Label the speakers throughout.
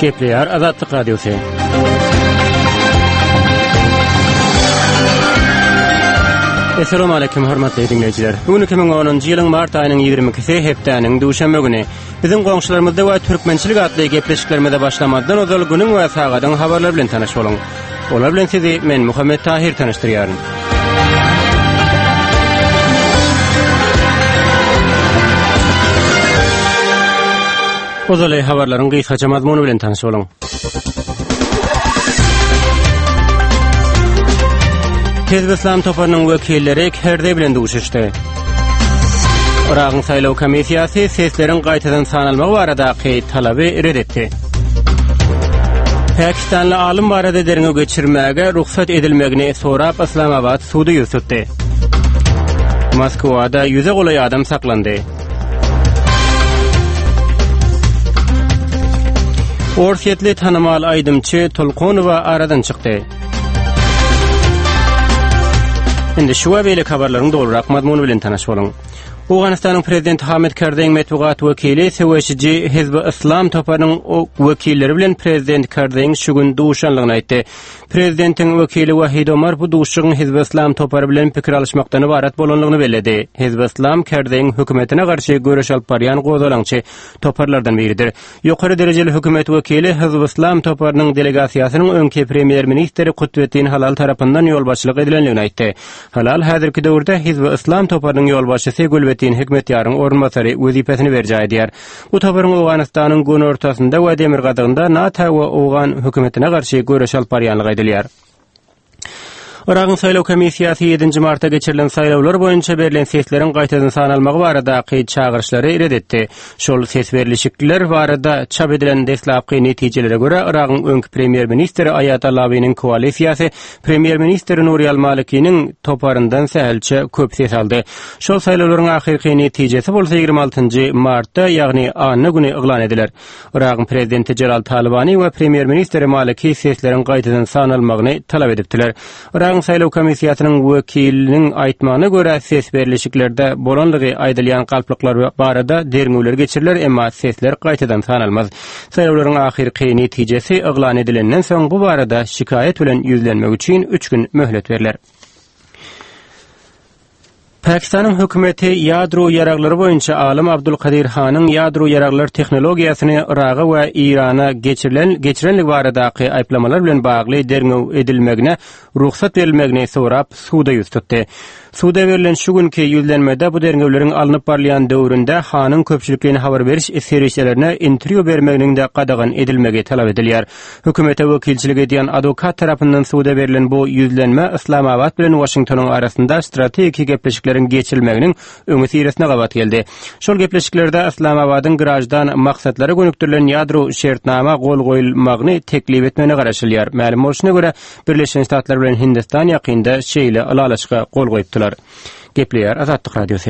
Speaker 1: Gepleýär Azatlyk Radiosu. Assalamu alaykum hormatly dinleýijiler. Bugün 2010-njy ýylyň mart aýynyň 22-si hepdeniň duşanba güni. Bizim goňşularymyzda we türkmençilik adly gepleşiklerimize başlamadan ozal günüň we sagadyň habarlar bilen tanaş boluň. Olar bilen sizi men Muhammed Tahir tanıştyrýarym. Ozal habarlaryň gysgaça mazmuny bilen tanaş boluň. Hizb İslam toparının vekilleri herde bilen duşuşdy. Iraqyň saýlaw komissiýasy seslerin gaýtadan sanalmagy baradaky talaby reddetdi. Pakistanly alim barada derňe geçirmäge ruhsat edilmegini sorap Islamabad sudy ýüzsütdi. Moskwada ýüze golay adam saklandy. Orsiýetli tanamal aýdymçy Tulkunowa aradan çykdy. Indi şu we beýle habarlaryň dogrurak mazmuny bilen tanaş boluň. Awganistanyň prezidenti Hamid Karzai metbugat wekili Sewşiji Hizb İslam toparynyň wekilleri bilen prezident Karzaiň şu gün duşanlygyny aýtdy. Prezidentiň wekili Wahid Omar bu duşugyň Hizb İslam topary bilen pikir alışmakdan ibaret bolanlygyny bellädi. Hizb İslam Karzaiň hökümetine garşy görüş alyp barýan gozalançy toparlardan biridir. Ýokary derejeli hökümet wekili Hizb İslam toparynyň delegasiýasynyň öňki premier ministri Kutbettin Halal tarapyndan ýolbaşçylyk edilenligini aýtdy. Halal häzirki döwürde Hizb İslam toparynyň ýolbaşçysy Gulbettin Hikmetýaryň ornbasary wezipesini berjäýär. Bu toparyň Awganistanyň gün ortasynda we demir gadygynda NATO we Awgan hökümetine garşy görüş alyp barýanlygy aýdylýar. Iraqyň saýlaw komissiýasy 7-nji martda geçirilen saýlawlar boýunça berilen sesleriň gaýtadan sanalmagy baradaky çağırışlary reddetdi. Şol ses berilişikler barada çap edilen deslapky netijelere görä Iraqyň öňki premier ministri Ayatollah Alynyň koalisiýasy premier ministri Nuri al-Malikiň toparyndan sähelçe köp ses aldy. Şol saýlawlaryň ahirki netijesi bolsa 26-njy martda, ýagny any güni eglan ediler. Iraqyň prezidenti Jalal Talabany we premier ministri Maliki sesleriň gaýtadan sanalmagyny talap edipdiler. Saýlaw komissiýasynyň wekiliniň aýtmagyna görä ses berilişiklerde bolanlygy aýdylýan galplyklar barada derňewler geçiriler, emma sesler gaýtadan sanalmaz. Saýlawlaryň ahirki netijesi eglan edilenden soň bu barada şikayet bilen ýüzlenmek üçin 3 gün möhlet beriler. Pakistanyň hökümeti ýadro ýaraklary boýunça alim Abdulkadir Hanyň ýadro ýaraklary tehnologiýasyny Iraga we Irana geçirenlik baradaky aýplamalar bilen bagly derňew edilmegine ruhsat berilmegini sorap suda ýüztükdi. Suda berilen şu günki ýüzlenmede bu derňewleriň alınıp barlayan döwründe Hanyň köpçülikine habar beriş serişlerine interview bermeginiň de gadagan edilmegi talap edilýär. Hökümete wekilçilik edýän adwokat tarapyndan suda berilen bu ýüzlenme Islamabad bilen Washingtonyň arasynda strategik gepleşikler geçilmeginiň öňü siresine gabat geldi. Şol gepleşiklerde Islamabadyň garajdan maksatlary gönükdirilen ýadro şertnama gol goýulmagyny teklip etmegine garaşylýar. Ma'lum bolşuna görä Birleşen Ştatlar bilen Hindistan ýakynda şeýle alalaşyga gol goýupdylar. Gepleýär Azatlyk Radiosu.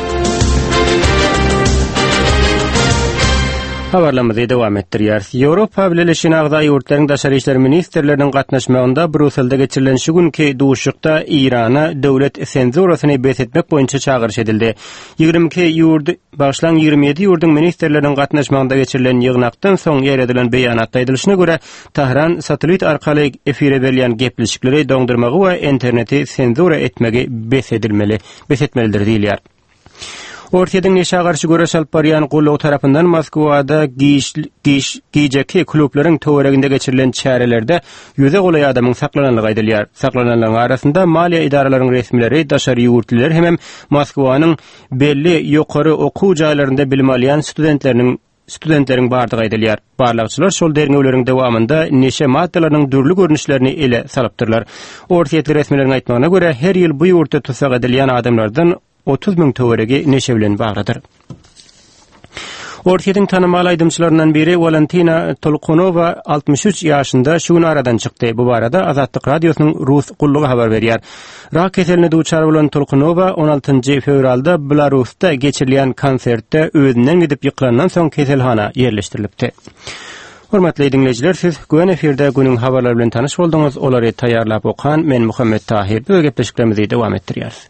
Speaker 1: Habarlarymyzy dowam etdirýär. Ýewropa Birleşen Agza ýurtlaryň daşary işler ministrleriniň gatnaşmagynda Brüsselde geçirilen şu günki duşukda Irana döwlet senzurasyny besetmek boýunça çağırış edildi. 22 ýurt başlan 27 ýurduň ministrleriniň gatnaşmagynda geçirilen ýygnakdan soň ýer edilen beýanatda aýdylyşyna görä Tahran satelit arkaly efire berilýän gepleşikleri doňdurmagy we interneti senzura etmegi besetmelidir diýilýär. Ortadan neşe karşı görüş alıp baryan Gulluğ tarafından Moskwada giyjeki klublaryň töwereginde geçirilen çärelerde ýüze golay adamyň saklananlygy aýdylýar. Saklananlaryň arasynda maliýe idaralarynyň resmileri, daşary ýurtlylar hem Moskwanyň belli ýokary okuw jaýlarynda bilim alýan studentleriň bardygy aýdylýar. Barlagçylar şol derňewleriň dowamında neşe maddalaryň dürli görnüşlerini ele salypdyrlar. Ortaýetli resmileriniň aýtmagyna görä her ýyl bu ýurtda tutsak edilýän adamlardan 30.000 töweregi neşe bilen baglydyr. Ortaýetin tanamal aýdymçylaryndan biri Valentina Tulkunowa 63 ýaşynda şu gün aradan çykdy. Bu barada Azatlyk Radiosynyň Rus gullugy habar berýär. Rak keseline duçar bolan Tulkunowa 16 fevralda Belarusda geçirilýän konsertde özünden gidip ýyklandan soň keselhana ýerleşdirilipdi. Hormatly dinleýijiler, siz güven eferde günüň habarlary bilen tanyş bolduňuz. Olary taýýarlap okan men Muhammed Tahir. Bu gepleşiklerimizi dowam etdirýär.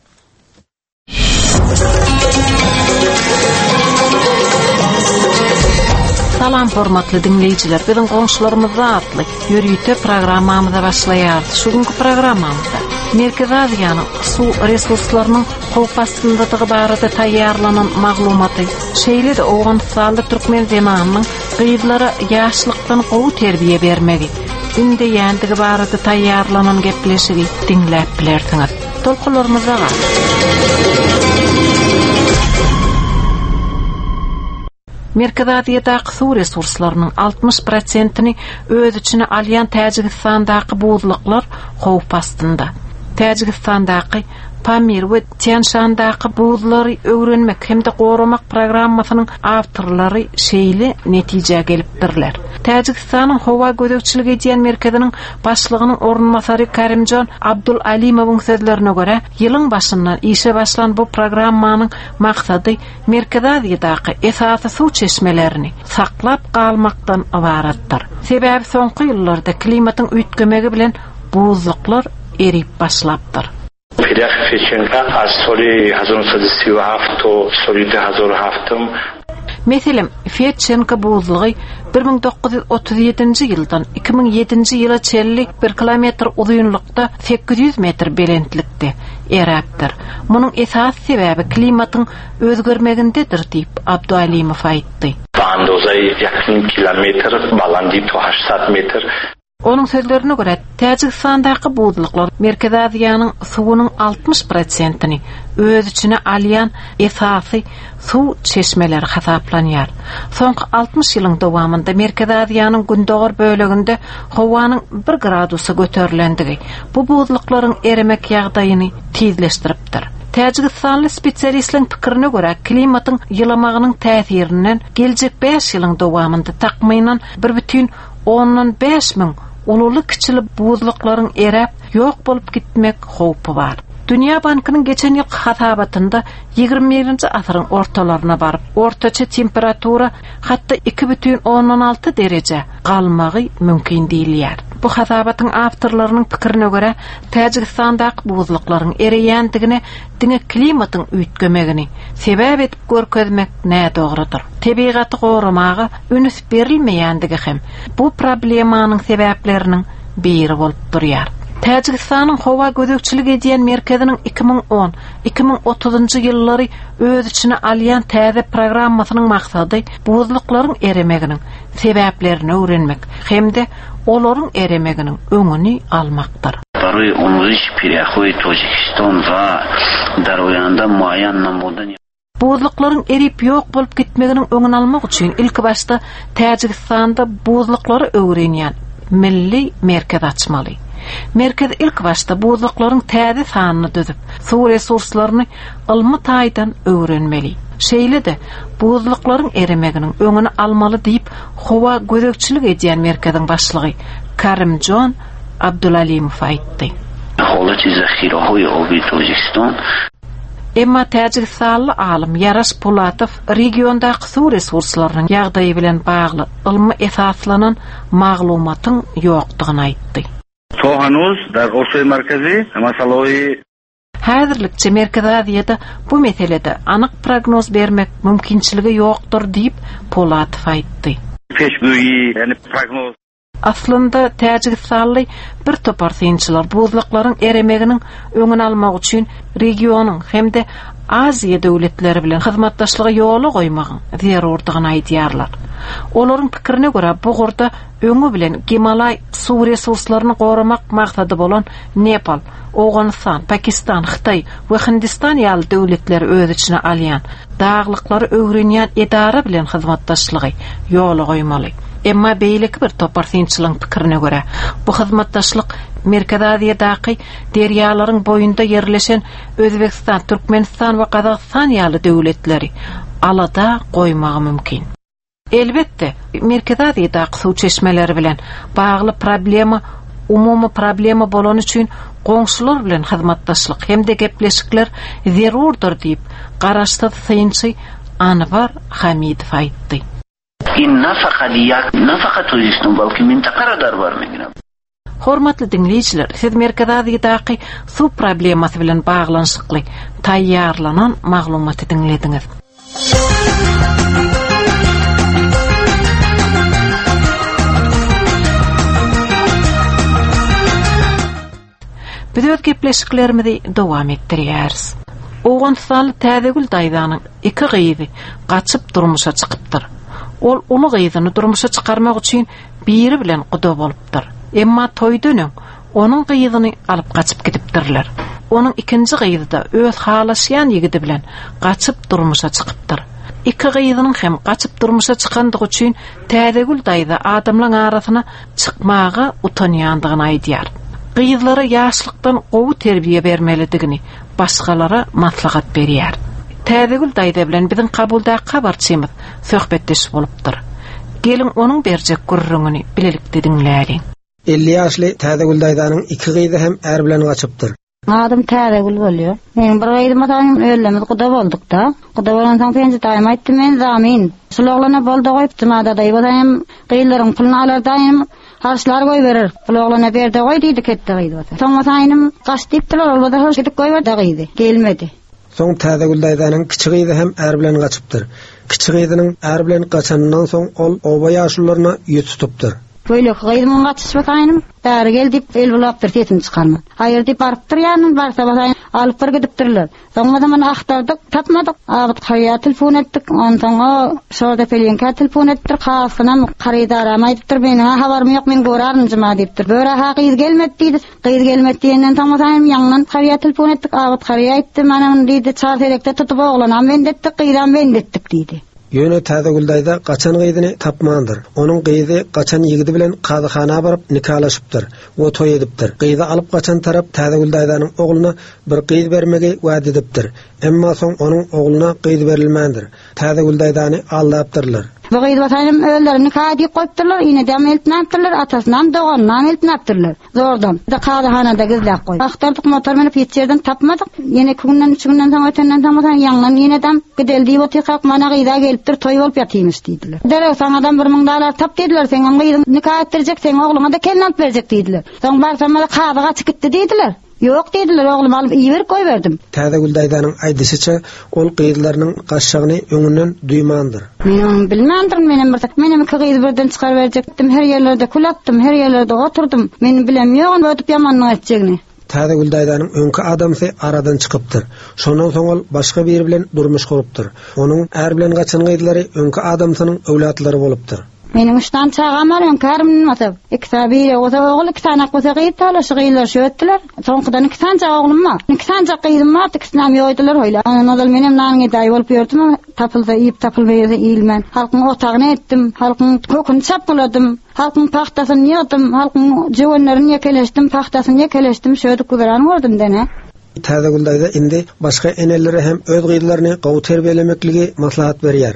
Speaker 2: Salam hormatly dinleyijiler, bizim goňşularymyzda atly ýörüýte programmamyza başlaýar. Şugunky programmamyzda Merkez Aziýanyň su resurslarynyň howpastyndalygy barada taýýarlanan maglumaty, şeýle de Owganystanda türkmen zemanynyň gyýdlary ýaşlykdan gowy terbiýe bermegi, inde ýandigi barada taýýarlanan gepleşigi dinläp bilersiňiz. Tolkularymyza Merkez Aziýadaky su resurslarynyň 60%-ni öz içine alýan Täjikistandaky buzluklar howpastynda. Täjikistandaky Pamir we Tianshandaky buzlary öwrenmek hemde goramak programmasynyň awtorlary şeýle netije gelipdirler. Täjikistanyň howa gödekçiligi edýän merkeziniň başlygynyň ornmasary Karimjon Abdulalimov'un sözlerine göre ýylyň başyndan işe başlan bu programmanyň maksady Merkez Aziýadaky esasy suw çeşmelerini saklap kalmaktan ibaratdyr. Sebäbi soňky ýyllarda klimatyň üýtgemegi bilen buzluklar erip başlapdyr.
Speaker 3: Peder Fechenka az soly 1937 to soly 2007
Speaker 2: Meselem, Fechenka buzlugy 1937-nji ýyldan 2007-nji ýyla çelli 1 kilometr uzunlukda 800 metr belentlikde erapdyr. Munyň esas sebäbi klimatyň özgermegindedir diýip Abdualimov aýtdy.
Speaker 3: Bandozay yakın kilometr, balandi to 800 metr.
Speaker 2: Onun sözlerine göre Täjikistandaky buzluklar Merkez Aziýanyň suwunyň 60%-ni öz içine alýan esasy suw çeşmeleri hasaplanýar. Soňky 60 ýylyň dowamında Merkez Aziýanyň gündogar böleginde howanyň 1 gradusy göterilendigi bu buzluklaryň erimek ýagdaýyny tizleşdiripdir. Täjikistanly spesialistlerin pikirine göre klimatyň ýylamagynyň täsirinden geljek 5 ýylyň dowamında takmynan 1,5 miň ululy kiçili buzluklaryň erap ýok bolup gitmek howpy bar. Dünya Bankynyň geçen ýyl hasabatynda 21-nji asyryň ortalaryna baryp, ortaça temperatura hatda 2,16 derece galmagy mümkin diýilýär. Bu hasabatyň awtorlarynyň pikirine göre Täjikistandaky buzluklaryň ereýändigine diňe klimatyň üýtgemegini sebäp edip görkezmek nädogrydyr. Tebigaty goramagy ünüs berilmeýändigi hem bu problemanyň sebäpleriniň biri bolup durýar. Täjikistanyň howa gödekçiligi edýän merkeziniň 2010-2030-njy ýyllary öz içine alýan täze programmasynyň maksady buzluklaryň eremeginiň sebäplerini öwrenmek hemde olaryň eremeginiň öňüni almakdyr.
Speaker 4: Порой он лишь переходит в Таджикистан va daroyanda muayyan namudan.
Speaker 2: Buzluklaryň erip ýok bolup gitmeginiň öňüni almak üçin ilk başda Täjikistanda buzluklary öwrenýän milli merkez açmaly. Merkez ilk başta buzluklaryň täze sanyny düzüp, su resurslaryny ilmi taýdan öwrenmeli. Şeýle de buzluklaryň eremeginiň öňüni almaly diýip howa gödekçilik edýän merkeziň başlygy Karimjon Abdulalimov aýtdy.
Speaker 4: Holaty zahirahoy oby Tajikistan
Speaker 2: Emma Täjikistanly alim Yaras Polatow regiondaky su resurslarynyň ýagdaýy bilen bagly ilmi esaslanan maglumatyň ýokdugyny aýtdy.
Speaker 5: Hanuz dar Orsoy merkezi masalawy
Speaker 2: Häzirlikçe Merkez Aziýada bu meselede anyk prognoz bermek mümkinçiligi ýokdur diýip Polatow aýtdy.
Speaker 5: peşbüyi yani prognoz
Speaker 2: Aslında Täjikistanly bir topar synçylar buzluklaryň eremeginiň öňüni almak üçin regionyň hemde Aziýa döwletleri bilen hyzmatdaşlygy ýoly goýmagyň zerurdygyny aýdýarlar. Olaryň pikirine göre bu gorda öňü bilen Himalay su resurslaryny goramak maksady bolan Nepal, Owganystan, Pakistan, Xitay we Hindistan ýaly döwletleri öz içine alýan daglyklary öwrenýän edara bilen hyzmatdaşlygy ýoly goýmaly. Emma beýleki bir topar synçylyň pikirine göre bu hyzmatdaşlyk Merkez Aziýadaky derýalaryň boýunda ýerleşen Özbekistan, Türkmenistan we Kazakystan ýaly döwletleri alada goýmagy mümkin. Elbetde Merkez Aziýadaky suw çeşmeleri bilen bagly problema umumy problema bolan üçin goňşular bilen hyzmatdaşlyk hemde gepleşikler zerurdur diýip garaşdy synçy Anwar Hamidow aýtdy.
Speaker 4: Nafaka Tajikistan balki mintakara darbar mengina.
Speaker 2: Hormatly dinleyijiler, siz Merkez Aziýadaky su problemasy bilen baglanşykly taýýarlanan maglumaty dinlediňiz. öz gepleşiklerimizi dowam etdirýäris. Oğansal Täzegül daýdanyň iki gyzy gaçyp durmuşa çykypdyr. Ol uly gyzyny durmuşa çykarmak üçin biri bilen guda bolupdyr. Emma toýdynyň onun gyzyny alyp gaçyp gidipdirler. Onun ikinji gyzy da öz halaşýan ýigidi bilen gaçyp durmuşa çykypdyr. İki gyzynyň hem gaçyp durmuşa çykandygy üçin Täzegül daýda adamlaryň arasyna çykmagy utanýandygyny aýdýar. Gyzlara ýaşlykdan gowy terbiýe bermelidigini başgalara maslahat berýär. Täzegül daýda bilen biziň kabulda habarçymyz söhbetdeş bolupdyr. Gelin onun berjek gurrungyny bilelikde diňläýin.
Speaker 6: 50 ýaşly Täzegül daýdanyň iki gyzy hem er bilen gaçypdyr.
Speaker 7: Adım Täzegül bolýar. Men bir gyzym ataňym öldümiz guda boldyk da. Guda bolan soň penji taýym aýtdy men zamin. Şulaglana boldy goýupdym ada daýbadan gyýlaryň pulny alar daýym harçlar goý berer. Şulaglana berde goý diýdi ketdi gyýdy. Soň ataňym gaç diýipdiler, olbada hoş gidip goýberdi gyýdy. Gelmedi.
Speaker 6: Soň Täzegül daýdanyň kiçi gyzy hem er bilen gaçypdyr. Kiçi gyzynyň er bilen gaçanyndan soň ol oba ýaşlylaryna ýet tutupdyr. Böyle gyzymyň gaçyşy ataňym bäri gel diýip el bulapdyr tetin çykarma. Haýır diýip barıpdyr ýanyn barsa bataň alyp bir gidipdirler. Soňra da men ahtardyk, tapmadyk. Abyt haýa telefon etdik. Ondan şurada pelenka telefon etdir. Hasynam garydarama aýdypdyr meni habarym ýok men görärmim jyma diýipdir. Böre ha gyz gelmedi diýdi. Gyz gelmedi diýenden taňaym ýaňdan haýa telefon etdik. Abyt haýa aýtdy mana diýdi çar terekde tutup oglanam wendetdik, gyzam wendetdik diýdi. Ýöne Täzegül daýda gaçan gyzyny tapmandyr. Onuň gyzy gaçan ýigidi bilen kadyhana baryp nikalaşypdyr. O toý edipdir. Gyzy alyp gaçan tarap Täzegül daýdanyň ogluny bir gyz bermegi wagt edipdir. Emma soň onuň ogluny gyz berilmändir. Täzegül daýdany aldapdyrlar. Bu gyz bataňym öldürini kadi goýupdyrlar, ine de eltnapdyrlar, atasynam doganynam eltnapdyrlar. Zordan. Da kadyhanada gizläp goýup. Aktardyk motor menip ýetjerden tapmadyk. Ýene günden 3 günden soň ötenden taňdan ýaňdan ýene dam gideldi botyk mana gyza gelipdir, toý bolup ýatymış diýdiler. Derek saň adam 1000 dolar tap diýdiler, sen gyzy nikah etdirjek, sen ogluňa da kelin alyp berjek diýdiler. Soň barsam da kadyga çykdy diýdiler. Yok dediler, oğlum alıp iýerip goýberdim. Täzegül daýdanyň aýdyşyça ol gyzlarynyň gaçşagyny öňünden duýmandyr. Men bilmändir, menem iki gyz birden çykar berjekdim. Her ýerlerde kulatdym, her ýerlerde oturdum. Men bilemýän ötüp ýamanyň etjegini. Täzegül daýdanyň öňki adamsy aradan çykypdyr. Şondan soň ol başga biri bilen durmuş gurupdyr. Onuň er bilen gaçan gyzlary öňki adamsynyň öwlatlary bolupdyr. Menin üçten çağam var, önkärmin masab. İktabire oğul iki tane koza gyýyp talaşy gyýlar şötdiler. Soňkydan iki tane oğlum var. İki tane gyýdym var, ikisinem ýoýdylar öýle. Anadal menem nanyň daý bolup ýördüm. Tapylsa iýip tapylmaýa iýilmän. Halkyň otagyny etdim, halkyň köküni çapyladym. Halkyň pahtasyny ýadym, halkyň jöwenlerini ýekeleşdim, pahtasyny ýekeleşdim, şöyle gudaran gördüm dene. Täzegül daýda indi başga eneleri hem öz gyýlaryny gowy terbiýelemekligi maslahat berýär.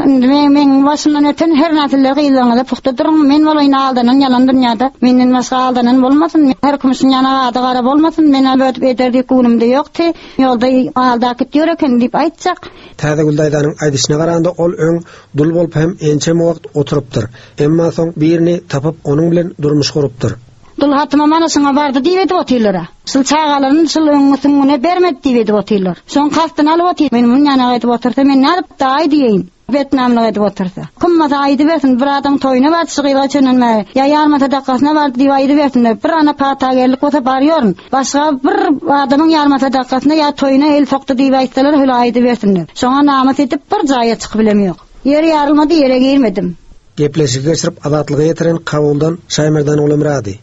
Speaker 6: Men başımdan öten her näsiller gyýlaňyza puhta durun. Men bolayna aldanan ýalan dünýäde menden başga aldanan bolmasyn. Her kimsiň ýanaga ady gara bolmasyn. Men albaty ederdik günümde ýokdy. Ýolda alda gitýär eken diýip aýtjak. Täzegül daýdanyň aýdyşyna garanda ol öň dul bolup hem ençe wagt oturypdyr. Emma soň birini tapyp onuň bilen durmuş gurupdyr. Dul hatyma manasyňa bardy diýip otyrlar. Şol çağalaryny şol öňüne bermedi diýip otyrlar. Şoň kastyn alyp otyr. Men muny ýanaga aýdyp otursa men nädip daý diýin. Vietnamlyga aýdyp otursa. Kummada aýdyp bersin, bir adam toýuna barçy gyýla çönenme. Ya ýarmata dakasyna bardy diýip aýdyp bersinler. Bir ana patagerlik bolsa barýaryn. Başga bir adamyň ýarmata dakasyna ya toýuna el sokdy diýip aýtsalar, höle aýdyp bersinler. Şoňa namas edip bir jaýa çykyp bilemýok. Ýere ýarylmady, ýere girmedim. Gepleşik geçirip adatlygy ýetiren kabuldan Şaýmerdan Ulamrady.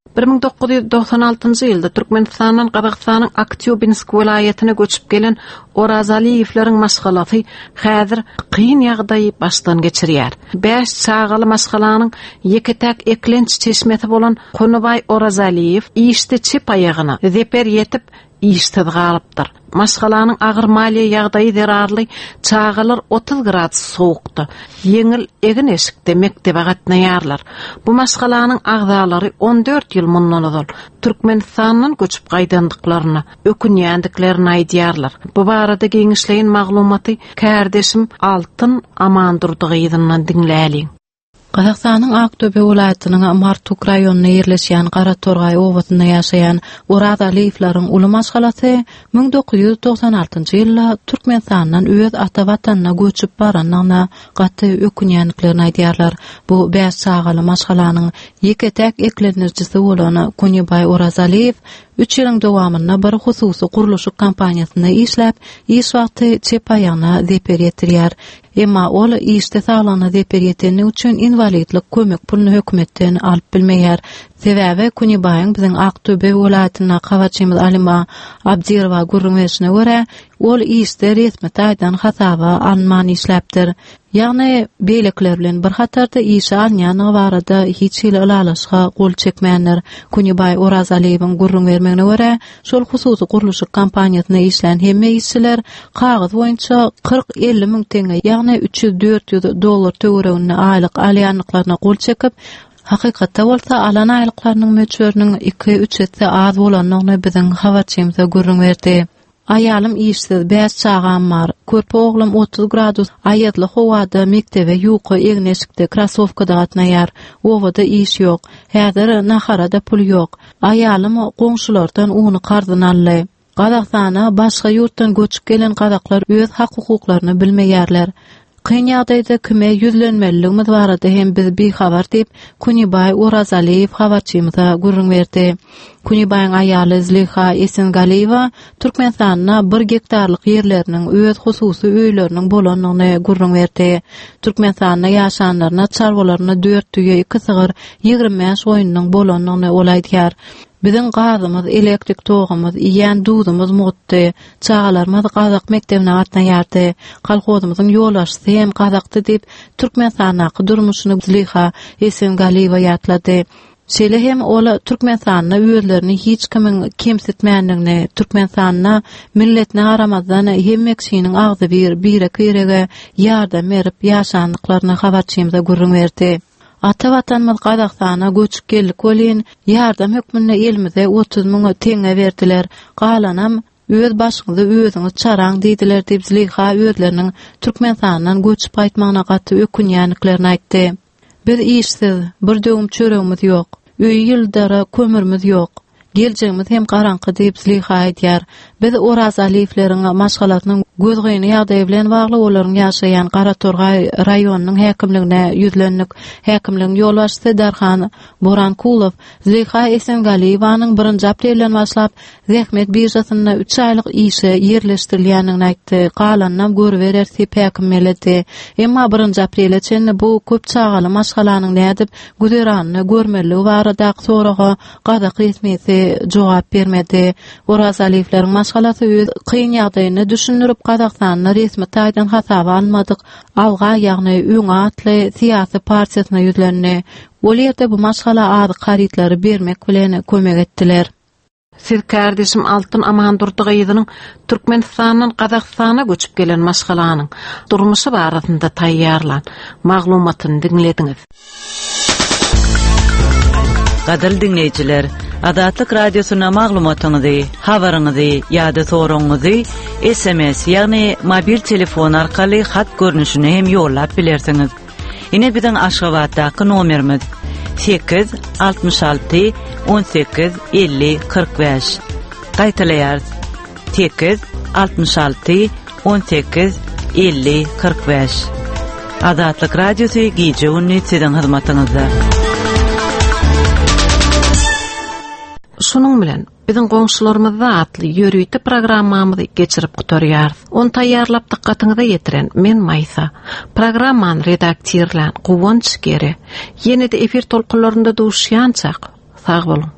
Speaker 2: 1996-njy ýylda Türkmenistanyň Gazagstanyň Aktyobinsk welaýatyna göçüp gelen Orazaliýewleriň maşgalasy häzir kyn ýagdaý başdan geçirýär. 5 çağaly maşgalanyň ýeketäk eklenç çeşmesi bolan Konubay Orazaliýew işde çep aýagyna zeper ýetip işde galypdyr. Maşgalanyň agyr maliýe ýagdaýy zerarly, çağalar 30 gradus sowukdy. Ýeňil egin eşikde mektebe gatnaýarlar. Bu maşgalanyň agzalary 14 ýyl mundan ozal Türkmenistanyň göçüp gaýdandyklaryny, ökünýändiklerini aýdýarlar. Bu barada geňişleýän maglumaty kärdeşim Altyn Amandurdygyňdan dinläliň.
Speaker 8: Gazagstanyň Aktöbe welaýatynyň Martuk raýonuna ýerleşýän Garatorgay owasyna ýaşaýan Orazaliýewleriň uly maşgalasy 1996-njy ýylda Türkmenistanyň öz ata watanyna göçüp baranyna gaty ökünýändiklerini aýdýarlar. Bu 5 çağaly maşgalanyň ýeketäk eklenirjisi bolan Konubay Orazaliýew 3 ýylyň dowamyna bir hususy guruluşyk kampaniýasyna işläp, iş wagty çepaýana deper ýetirýär. Emma ol işde sağlana deper ýeteni üçin invalidlik kömek pulunu hökümetden alyp bilmeýär. Sebäbi Kunibaýyň biziň Aktöbe welaýatyna Kawaçymyz Alima Abdirova gurrunweşine görä, ol işde resmi taýdan hasaba alman işläpdir. Ýagny beýlekler bilen bir hatarda işe alýan barada hiç hili ulalaşga gol çekmänler. Kunibaý Orazalyň gurrun bermegine görä, şol hususy guruluşyk kampaniýasyna işlän hemme işçiler kagazy boýunça 40-50 miň teňe, ýagny $300-400 töweregine aýlyk alýanlyklaryna gol çekip, hakykatda bolsa alan aýlyklarynyň möçberiniň 2-3 etse az bolanyny biziň habarçymyza gurrun berdi. Ayalım işsiz, 5 çağam var. Körpe oğlum 30 gradus ayetli howada mektebe ýuky egneşikde krasowkada gatnaýar. Owada iş ýok. Häzir naharada pul ýok. Ayalym goňşulardan uny gardan aldy. Gazakstana başga ýurtdan göçüp gelen gazaklar öz hak-hukuklaryny bilmeýärler. Kyn ýagdaýda kime ýüzlenmeligimiz barada hem biz bihabar diýip Kunibaý Orazalyň habarçymyza gurrun berdi. Kunibaýyň aýaly Zliha Esengaliýewa Türkmenistanyna 1 hektarlyk ýerleriniň öz hususy öýleriniň bolanyny gurrun berdi. Türkmenistanyna ýaşanlaryna çarwalaryna 4 tüýe 2 sygyr 25 oýunyň bolanyny olaýdýar. Biziň gazymyz, elektrik togumyz, ýan dudumyz mutdy. Çağalarymyz Gazak mektebine gatnaýardy. Kolhozymyzyň ýolbaşçysy hem Gazakdy diýip Türkmenistanyň durmuşyny Zliha Esengaliýewa ýatlady. Şeýle hem ola Türkmenistanyna öýlerini hiç kimiň kemsitmänligini, Türkmenistanyna milletine garamazdan hemme kişiniň agzy bir kerege ýardam berip ýaşanlyklaryny habarçymyza gurrun berdi. Ata vatanymyz Gazakstana göçüp geldik bolýan ýardam hökmünde elimize 30 miň teňe berdiler. Galanam öz başyňyzy özüňiz çaraň diýdiler diýip Zliha özleriniň Türkmenistanyň göçüp gaýtmagyna gaty ökünýänliklerini aýtdy. Biz işsiz, bir döwüm çöregimiz ýok. Öý ýyldara kömürmiz ýok. Geljegimiz hem garaňky diýip Zliha aýdýar. Biz Orazalyýleriň maşgalatynyň gözgöýni ýagdaýy bilen bagly olaryň ýaşaýan Garatorgay raýonynyň häkimligine ýüzlendik. Häkimligiň ýolbaşçysy Darhan Borankulov Zliha Esengaliýewanyň 1-nji aprelden başlap zähmet birjasyna 3 aýlyk işe ýerleşdirilýänini aýtdy. Galanam görberer diýip häkim beledi. Emma 1-nji aprelçe bu köp çagaly maşgalanyň nädip güzeranyny görmeligi barada soraga Gazak resmiýeti jogap bermedi. Orazalyýleriň maşgalasy öz kyn ýagdaýyny düşünürip Gazakstanyň resmi taýdan hasaba almadyk. Awga ýagny öňe atly syýasy partiýasyna ýüzlendi. Ol ýerde bu maşgala az garytlary bermek bilen kömek etdiler.
Speaker 2: Siz kardeşim Altın Aman Durdugyzynyň Türkmenistanyň Gazakstana göçüp gelen maşgalanyň durmuşy barasynda taýýarlan maglumatyny dinlediňiz.
Speaker 9: Gadyr dinleýijiler, Adatlyk radiosyna maglumatyňyzy, habaryňyzy ýa-da soraňyzy SMS ýagny mobil telefon arkaly hat görnüşine hem ýollap bilersiňiz. Ine biziň Aşgabatdaky nomerimiz 866 18 50 45. Gaýtalaýar 866 18 50 45. Adatlyk radiosy gije unnit siziň hyzmatyňyzda.
Speaker 2: Şunun bilen biziň goňşularymyzda atly ýörüýte programmamyzy geçirip gutarýar. Onu taýýarlap diqqatyňyza ýetiren men Maýsa. Programmany redaktorlan Gowonç Gere. Ýene-de efir tolkunlarynda duşýançak. Sag bolun.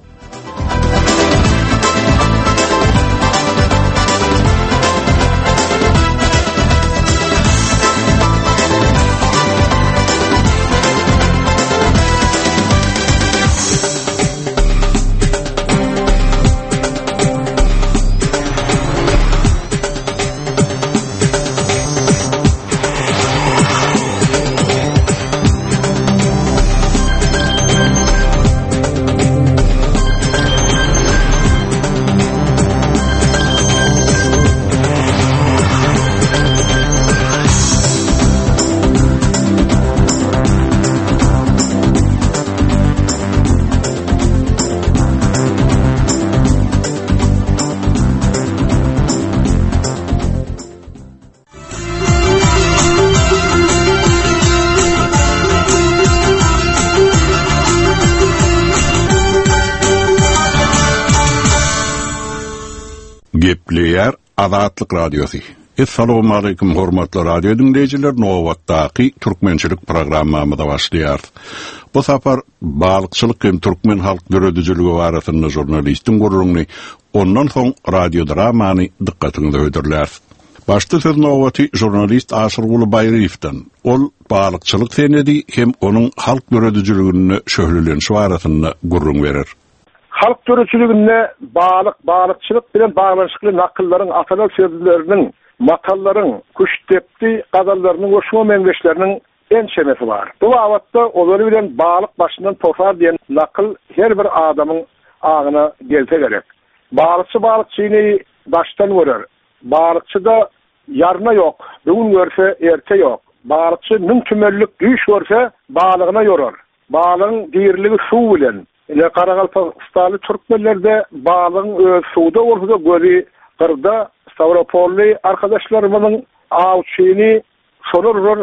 Speaker 10: Azatlyk Radiosu. Assalamu alaykum hormatly radio dinleyijiler. Nowatdaky türkmençilik programmamyza başlaýar. Bu safar balykçylyk hem türkmen halk görüdüjüligi barasynda jurnalistin gurrunny, ondan soň radio dramany dikkatiňizi ödürler. Başta söz Nowaty jurnalist Aşyr Uly Bayrıew'dan. Ol balykçylyk senedi hem onuň halk görüdüjüligini şöhürlenşi barasynda gurrun berer.
Speaker 11: Halk görüdüjüligine balykçylyk bilen baglanşykly nakyllaryň atalar sözleriniň matallaryň, kuştepdi gadallarynyň oşma menbeşleriniň en şemesi var. Bu wagtda olary bilen balyk başyndan tofar diýen nakıl her bir adamyň agyna gelse gerek. Balykçyny baştan görer. Balykçyda yarna ýok, bugün görse erte ýok. Balykçy mün tümellik güýç görse balygyna yorar. Balygyň diýerligi suw bilen. Ine Karagalpastaly türkmenlerde balygyň öz suwda bolsa göri gyrda Stavropolly arkadaşlarymyň awçyny sorurlar,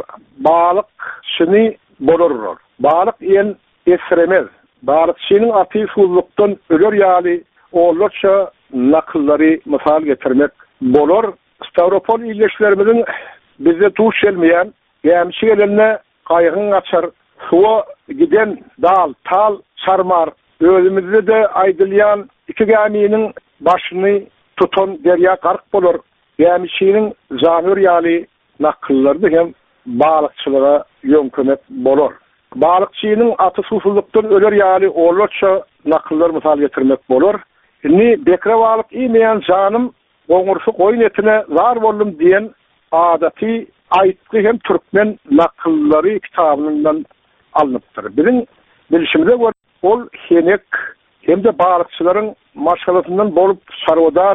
Speaker 11: balykçyny bolurlar. Balyk en esremez. Balykçynyň aty suwlukdan öler ýaly oğullarça nakyllary mysal getirmek bolar. Stavropol ýerleşlerimiň bizde tuş gelmeýän, gemçi gelenle gaýgyň açar, suwa giden dal, tal, çarmar, özümizde de aýdylýan iki geminiň başyny tutan derya gark bolar. Gemçiniň zamir ýaly nakyllary hem balykçylyga ýönkümek bolar. Balykçynyň aty susuzlukdan öler ýaly oğullarça nakyllar mysal getirmek bolar. Ni bekre balyk iýmeýän janym oňursy goýun etine zar boldum diýen adaty aýtly hem türkmen nakyllary kitabynyňdan alınıpdyr. Biziň bilişimizde ol henek hem de balykçylaryň maşgalatyndan bolup sarwadar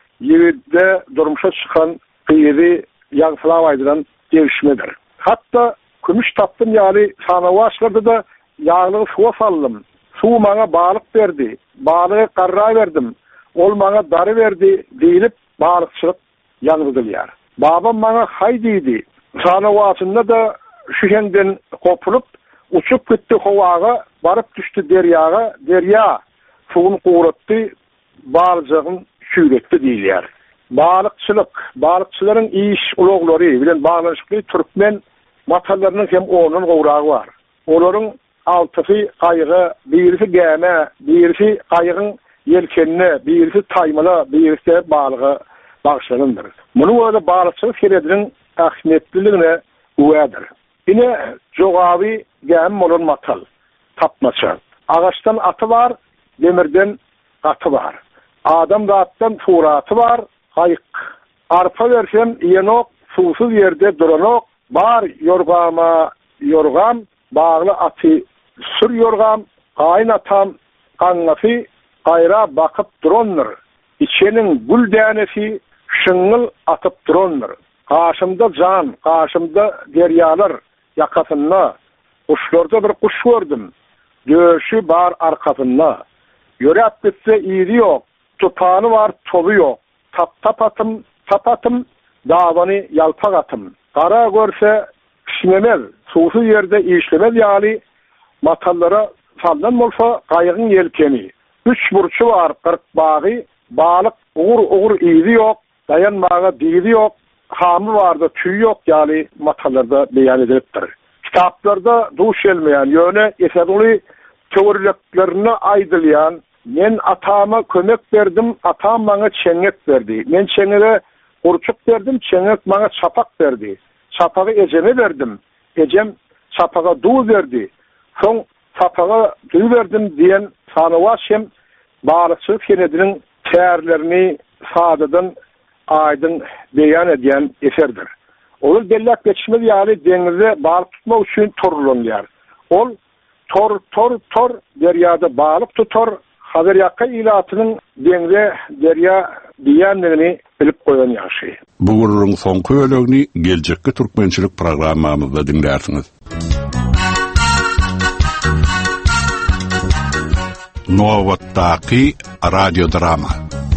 Speaker 11: ýerde durmuşa çykan gyýry ýagşylap aýdyran degişmedir. Hatda kümüş tapdym ýaly sanawaşlarda da ýaglygy suwa saldym. Suw maňa balyk berdi, balygy garra berdim. Ol maňa dary berdi diýilip balykçylyk ýanydylýar. Babam maňa hay diýdi. Sanawaşynda da şu henden kopulup uçup gitdi howaga, baryp düşdi derýaga, derýa suwuny gowratdy, balygyň şüýretdi diýilýär. Balykçylaryň iş uloglary bilen baglanşykly türkmen matallarynyň hem onun gowragy bar. Olaryň altyfy gaýgy, birisi gäme, birisi gaýgyň yelkenine, birisi taýmala, birisi balygy bagşlanyndyr. Muny wada balykçylyk serediniň ähmiýetliligine uwadyr. Ine jogaby gäm bolan matal, tapmaça. Agaçdan atı var, demirden gaty var. Adam zatdan suraty var, gaýyk. Arpa bersem ýenok, suwsuz ýerde duranok, bar yorgam, bagly aty sür yorgam, gaýyn atam, gaňnafy gaýra bakyp durandyr. İçeniň gül dänesi şyňyl atyp durandyr. Gaşymda jan, gaşymda derýalar ýakasynda, kuşlarda bir kuş gördüm. Döşü bar arkasynda. Ýörep gitse ýeri ýok, tutany var, toly ýok. Tapatym, dawany ýalpak atym. Gara görse kişnemez, suwsuz ýerde işlemez ýaly matallara saldan bolsa gaýgyň yelkeni. 3 burçy var, 40 bagy, balyk ugur ýeri ýok, dayanmaga diýdi ýok, hamy barda tüý ýok ýaly matallarda beýan edilipdir. Kitaplarda duş gelmeýän ýöne eseduly teoriýaklaryny aýdylýan, men atama kömek berdim, atam maňa çeňek berdi. Men çeňege urçuk berdim, çeňek maňa çapak berdi. Çapagy ejeme berdim. Ejem çapaga duw berdi. Soň çapaga duw berdim diýen sanawaş hem balykçylyk senediniň täärlerini sadadan aýdyn beýan edýän eserdir. Ol bellak geçmeli ýaly deňizde balyk tutmak üçin torlanýar. Ol tor derýada balyk tutar, haber ýaka ilatynyň deňde derýa diýendigini bilip goýan ýaşy.
Speaker 10: Bu gurrun soňky bölegini geljekki türkmençilik programmamyzda dinlärsiňiz. Nowatdaky radio drama.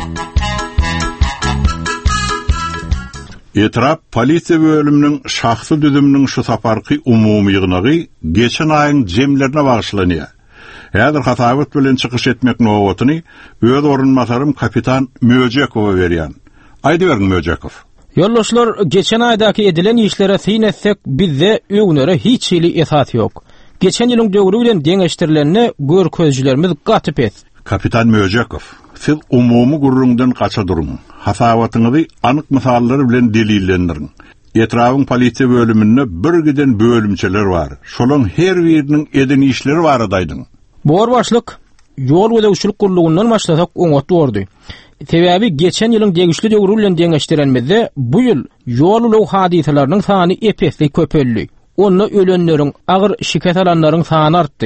Speaker 10: Etrap polisiýa bölüminiň şahsy düzüminiň şu saparky umumy ýygynagy geçen aýyň jemlerine bagşlanýar. Häzir hasabat bilen çykyş etmek nowatyny öz orunmasarym kapitan Möjekowa berýän. Aýdy berýän Möjekov.
Speaker 12: Yoldaşlar, geçen aýdaky edilen işlere syn etsek, bizde öňlere hiç ýyly esas ýok. Geçen ýylyň döwrü bilen deňeşdirilenine görkezjilerimiz gatyp et.
Speaker 10: Kapitan Möjekov, siz umumy gurrundan gaça durun. Hasawatyňyzy anyk mysallary bilen delillendirin. Etrawyň polisiýa bölüminde bir giden bölümçeler bar. Şolaň her biriniň eden işleri bar adaýdyň.
Speaker 12: Bor başlyk, ýol gödäwçilik gurulundan başlasak oňat durdy. Sebebi geçen ýylyň degişli döwrü bilen deňeşdirenmede bu ýyl ýol ulag hadisalarynyň sany epesli köpelli. Onda ölenleriň, agyr şiket alanlaryň sany artdy.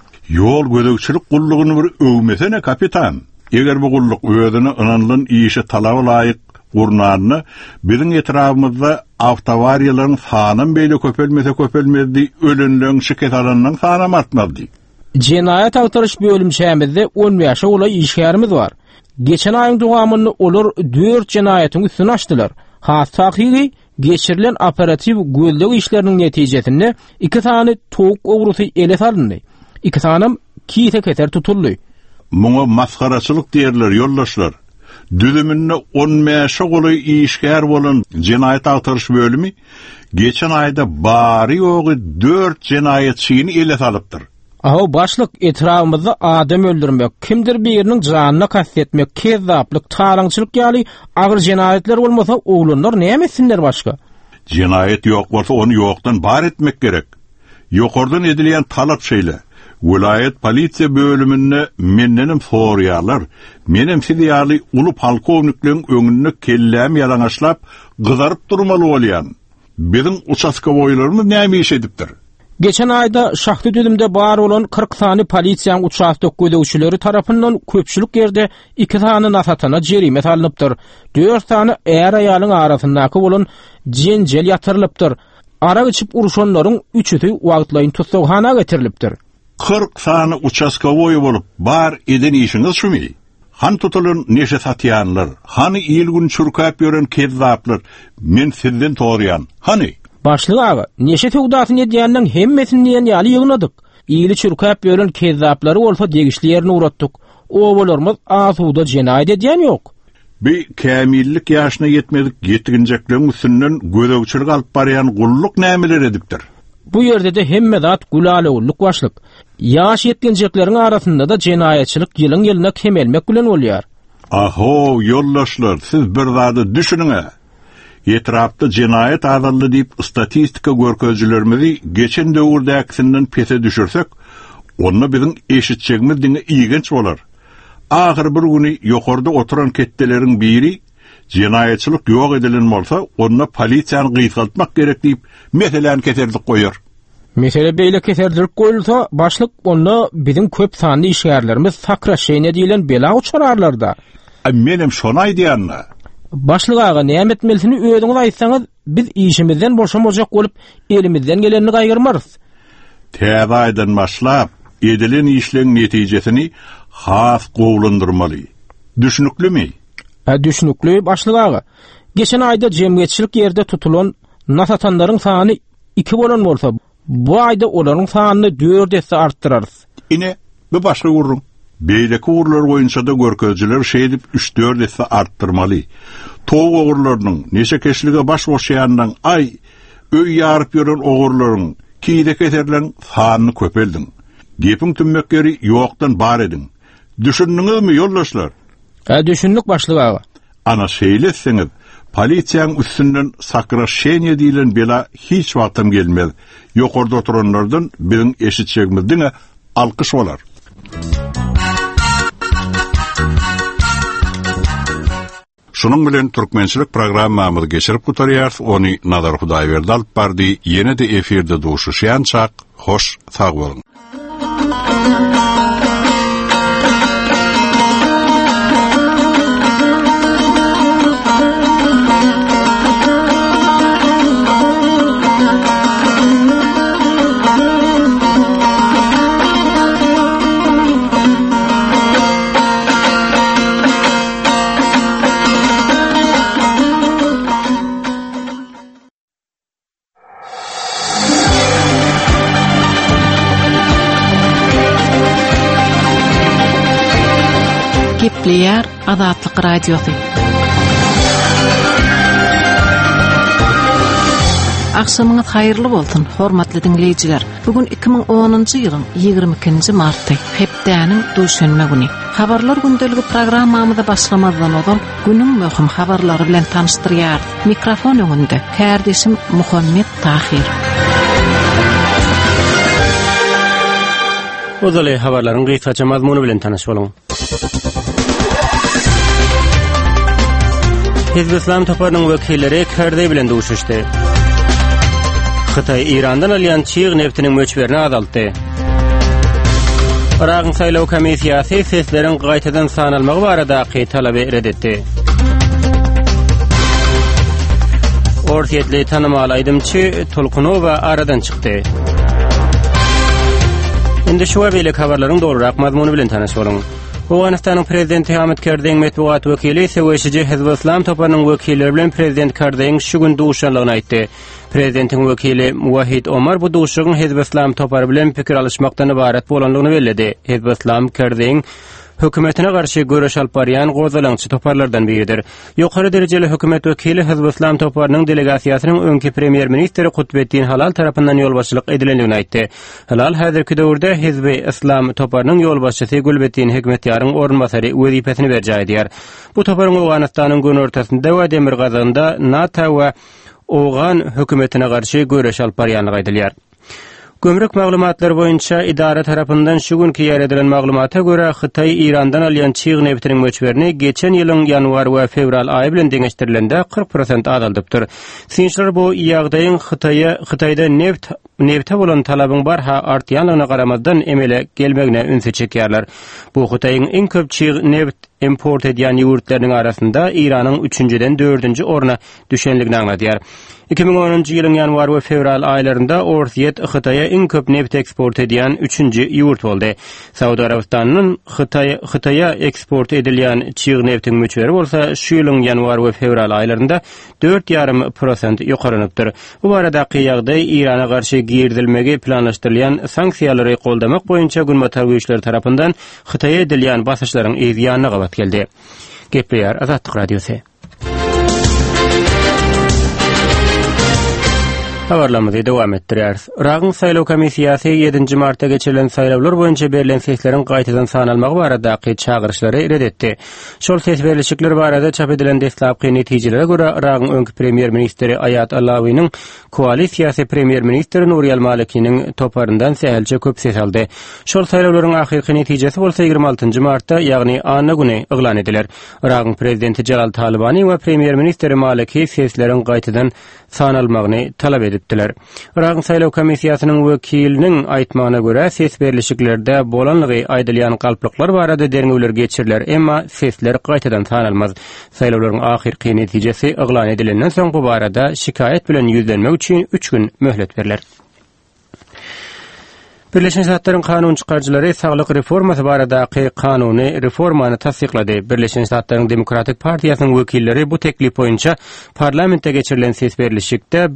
Speaker 10: Ýol gödäwçilik gurulugyny bir öwmesene kapitan. Eger bu guruluk özüne ynanlyň işe talaba laýyk gurnanyny biziň etrafymyzda awtowariýalaryň sanyň beýle köpelmedi, ölenleriň şiket alanlaryň sany artmady.
Speaker 12: Cinayet agtarış bölümçämizde 10 ýaşa ulay işgärimiz bar. Geçen aýyň dowamyny olar 4 cinayetin üstüne açdylar. Hasakygy geçirilen operativ göldeg işleriniň netijesinde 2 tane towuk ogrusy ele salyndy. 2 tanem kite keter tutuldy.
Speaker 10: Muňa maskaraçylyk diýerler ýoldaşlar. Düzümünde 10 ýaşa ulay işgär bolan cinayet agtarış bölümi geçen aýda bary ýogy 4 cinayetçini ele salypdyr.
Speaker 12: Aho başlyk etrafymyzda adam öldürmek, kimdir biriniň janyna kastetmek, kezzaplyk, taraňçylyk ýaly agyr jinayetler bolmasa oglanlar näme etsinler başga?
Speaker 10: Jinayet ýok bolsa onu ýokdan bar etmek gerek. Ýokardan edilen talap şeýle. Vilayet polisiýa bölüminde mendenim sorýarlar. Menem siziýaly uly polkownikliň öňünde kellem ýalaňaşlap gyzaryp durmaly bolýan. Biziň uçaska boýlarymyz näme iş edipdir?
Speaker 12: Geçen aýda şahty düzümde bar bolan 40 sany polisiýanyň uçak gödäwçileri tarapyndan köpçülik ýerde 2 sany nasatana jerime salynypdyr. 4 sany er aýalyň arasyndaky bolan jenjel ýatyrylypdyr. Ara geçip uruşanlaryň 3-ü wagtlaýyn tutsakhana getirilipdir.
Speaker 10: 40 sany uçaska boýy bolup bar eden işiňiz şumy? Han tutulan neşe satýanlar, hany ýylgün çürkäp ýören kezzaplar, men sizden torýan, hany?
Speaker 12: Başlyk ağa, neşe tewdatyny edýänniň hemmesini diýen ýaly ýygnadyk. Ýyly çürkäp ýören kezzaplary bolsa degişli ýerine uratdyk. O bolarmyz asuda jinayet edýän ýok.
Speaker 10: Bir kämillik ýaşyna ýetmedik ýetginjekleň üstünden gödäwçilik alyp barýan gulluk nämeler edipdir?
Speaker 12: Bu ýerde de hemme zat gulalawlyk başlyk. Ýaş ýetginjekleriň arasynda da jinayetçilik ýylyň ýylyna kemelmek bilen bolýar.
Speaker 10: Aho, ýoldaşlar, siz bir zady düşünüňe. Etrafda cinayet azallı deyip statistika görkezjilerimizi geçen döwürdäkisinden pese düşürsek, onu bizim eşitçegimiz diňe iýgenç bolar. Ahyr bir güni ýokarda oturan ketdeleriň biri cinayetçilik ýok edilen bolsa, onu polisiýany gysgaltmak gerek deyip meseleni keterdik goýar.
Speaker 12: Mesele beýle keterdik goýulsa, başlyk onu bizim köp sanly işgärlerimiz sakraşeýne diýilen bela uçararlarda.
Speaker 10: Menem şonu aýdýanna.
Speaker 12: Başlyk ağa, näme etmelisini öýüňiz aýtsaňyz, biz işimizden boşamajak bolup, elimizden gelenini gaýgyrmarys.
Speaker 10: Täze aýdan başlap, edilen işleň netijesini has gowlandyrmaly. Düşünüklümi?
Speaker 12: Düşünükli başlyk ağa. Geçen aýda jemgyýetçilik ýerde tutulan nasatanlaryň sany 2 bolan bolsa, bu aýda olaryň sanyny 4 esse artdyrarys.
Speaker 10: Ine, bu başga gurrun. Beýleki urlar boýunça da görkezjiler şeýdip 3-4 esse arttyrmaly. Towuk ogurlarynyň neçe keşlige baş boşýandan ay öý ýaryp ýören ogurlaryň kide keterlen sanyny köpeldin. Gepiň tümmekleri ýokdan bar edin. Düşündiňizmi ýoldaşlar?
Speaker 12: Düşündik başlyk ağa.
Speaker 10: Ana şeýlesiňiz, polisiýanyň üstünden sakraşeýne diýilen bela hiç wagtym gelmez. Ýokarda oturanlardan biziň eşitçegimizdiňe alkyş bolar. Şunun bilen türkmençilik programmamyzy geçirip gutarýar, ony Nazar Hudaýberdi alyp bardy. Ýene de efirde duşuşýançak, hoş sag bolun.
Speaker 2: Gepleýär Azatlyk radiosu. Akşamınız hayırlı bolsun, hormatly dinleyijiler. Bugün 2010-njy ýylyň 22-nji marty, hepdäniň duşanma güni. Habarlar gündeligi programmamyzda başlamazdan oňdan günüň möhüm habarlary bilen tanıştyrýar. Mikrofon öňünde kardeşim Muhammed Tahir.
Speaker 1: Ozaly habarlaryň gysgaça mazmuny bilen tanyş boluň. Hizb Islam toparynyň wekilleri Kerdey bilen duşuşdy. Xitay İrandan alýan çyg neftiniň möçberini azaltdy. Irak'ın saýlaw komissiýasy sesleriň gaýtadan sanalmagy barada talaby reddetdi. Ortiýetli tanymal aýdymçy Tolkunowa aradan çykdy. Indi şu webelik habarlaryň dogrurak mazmuny bilen tanyş boluň. Awganistanyň prezidenti Hamid Karzai metbuat wekili Seweşiji Hizb Islam toparynyň wekilleri bilen prezident Karzai şu gün duşanlygyny aýtdy. Prezidentiň wekili Wahid Omar bu duşugyň Hizb Islam topary bilen pikir alışmakdan ibaret bolanlygyny bellädi. Hizb Islam Karzaiň hökümetine garşy göreş alp barýan gozalaňçy toparlardan biridir. Ýokary derejeli hökümet wekili Hizb Islam toparynyň delegasiýasynyň öňki premier ministri Kutbetdin Halal tarapyndan ýolbaşçylyk edilendigini aýtdy. Halal häzirki döwürde Hizb Islam toparynyň ýolbaşçysy Gulbetdin Hikmetýaryň orunbasary wezipesini berjäýdir. Bu toparyň Awganistanyň gün ortasynda we Demirgazanda NATO we Oğan hökümetine garşy göreş alp barýanlygy aýdylýar. Gömrük maglumatlary boýunça idara tarapyndan şu günkü ýer edilen maglumata görä Xitay Irandan alýan çyg neftiniň möçberini geçen ýylyň ýanwar we fevral aýy bilen deňeşdirilende 40% azaldypdyr. Sinçler bu ýagdaýyň Xitayda nefte bolan talabyň barha artýanlygyna garamazdan emele gelmegine ünsü çekýärler. Bu Xitaýyň iň köp çyg neft import edýän ýurtlarynyň arasynda Iranyň 3-den 4-nji orna düşenligini aňladýar. 2010-njy ýylyň ýanwar we fevral aýlarynda Ortiýet Xitaýa iň köp neft eksport edýän 3-nji ýurt boldy. Saudy Arabistanyň Xitaýa eksport edilýän çyg neftiň möçberi bolsa şu ýylyň ýanwar we fevral aýlarynda 4,5% ýokaranypdyr. Bu baradaky ýagdaý Irana garşy girdilmegi planlaşdyrylýan sanksiýalary goldamak boýunça gürmatary güýçler tarapyndan Xitaýa edilýän basyşlaryň ýanyna gabat geldi. Gepleýär Azatlyk Radiosy. Habarlarymyzy dowam etdirýäris. Irak'ın saýlaw komissiýasy 7-nji martda geçirilen saýlawlar boýunça berilen sesleriň gaýtadan sanalmagy baradaky çağırışlary reddetdi. Şol ses berilişikleri barada çap edilen deslapky netijelere görä Irak'ın öňki premier ministri Ayat Allawi'niň koalisiýasy premier ministri Nuri al-Maliki'niň toparyndan sähelçe köp ses aldy. Şol saýlawlaryň ahyrky netijesi bolsa 26-njy martda, ýagny anna güni eglan ediler. Irak'ın prezidenti Jalal Talibani we premier ministri Maliki sesleriň gaýtadan sanalmagyny talap edipdiler. Irak'ın saýlaw komissiýasynyň wekiliniň aýtmagyna görä ses berilişiklerde bolanlygy aýdylýan galplyklar barada derňewler geçiriler, emma sesler gaýtadan sanalmaz. Saýlawlaryň ahyrky netijesi eglan edilenden soň bu barada şikayet bilen ýüzlenmek üçin 3 gün möhlet beriler. Birleşen Ştatlaryň kanun çykarjylary saglyk reformasy baradaky kanuny reformany tasdiklady. Birleşen Ştatlaryň Demokratik Partiýasynyň wekilleri bu teklip boýunça parlamentde geçirilen ses berilişikde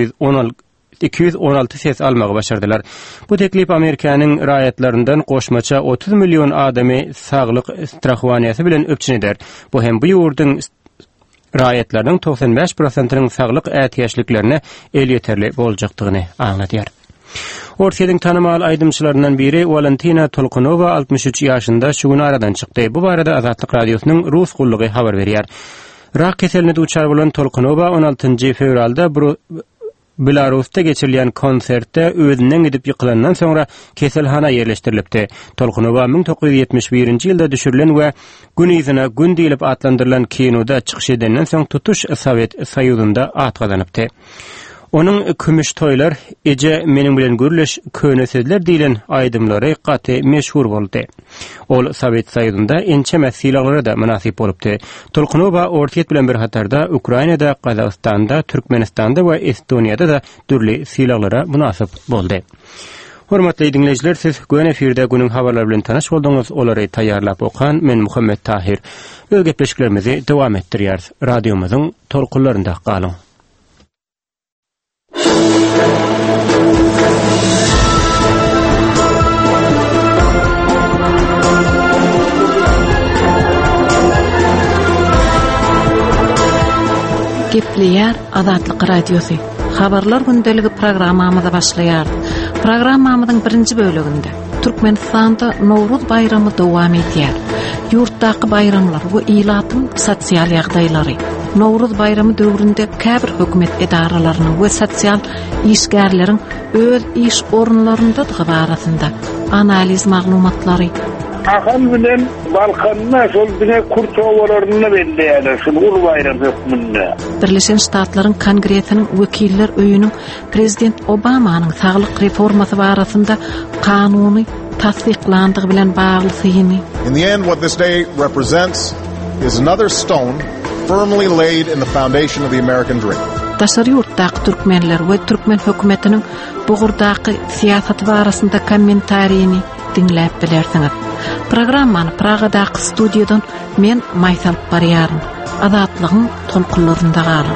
Speaker 1: 216 ses almagy başardylar. Bu teklip Amerikanyň raýatlaryndan goşmaça 30 milyon adamy saglyk strahowaniýasy bilen öpçüneder. Bu hem bu ýurdyň raýatlarynyň 95%-nyň saglyk ätýäşliklerine el ýeterli boljakdygyny aňlatýar. Ortiýetiň tanymal aýdymçylaryndan biri Valentina Tolkunowa 63 ýaşynda şu gün aradan çykdy. Bu barada Azatlyk Radiosynyň rus gullugy habar berýär. Rak keseline duçar bolan Tolkunowa 16-njy fevralda Belarusda geçirilen konsertde özünden gidip yıkılandan sonra keselhana yerleştirilipdi. Tolkunowa 1971-nji ýylda düşürilen we gün ýyzyna gün diýilip atlandyrylan kinoda çykyş edenden soň tutuş Sowet Soýuzynda at gazanypdy. Onun kümüş toylar, ece meniň bilen gürleş könesizler diýilen aýdymlary gaty meşhur boldy. Ol Sowet Soýuzynda ençeme silahlara da münasip bolupdy. Tolkunowa ortiýet bilen bir hatarda Ukrainada, Kazakstanda, Türkmenistanda we Estoniýada da türli silahlara münasip boldy. Hormatly dinleýijiler, siz gün efirde günüň habarlary bilen tanaş bolduňyz. Olary taýýarlap okan men Muhammed Tahir. Öz gepleşiklerimizi dowam etdirýäris. Radiomyzyň tolkunlarynda galyň.
Speaker 2: Gepleýär Azatlyk Radiosu. Habarlar gündeligi programmamyza başlaýar. Programmamyzyň birinji bölегinde Türkmenistanda Nowruz bayramy dowam etýär. Ýurtdaky bayramlar we ilatyň sosial ýagdaýlary. Nowruz bayramy döwründe käbir hökümet edaralarynyň we sosial işgärleriň öz iş orunlarynda barasynda analiz maglumatlary
Speaker 5: Ahan bilen Balkanna şol dine kurtowalaryny belleýärler şu ulu bayram hökmünde.
Speaker 2: Birleşen Ştatlaryň Kongresiniň wekiller öýüniň Prezident Obamanyň saglyk reformasy barasynda kanuny tasdiklandygy bilen baglysyny.
Speaker 13: In the end, what this day represents is another stone firmly laid in the foundation of the American dream.
Speaker 2: Daşary ýurtdaky türkmenler we türkmen hökümetiniň bugurdaky siýasat barasynda kommentariýini dinläp bilersiňiz. Programmany Pragadaky studiýadan men Maysal barýarym. Azatlygyň tolkunlarynda galyň.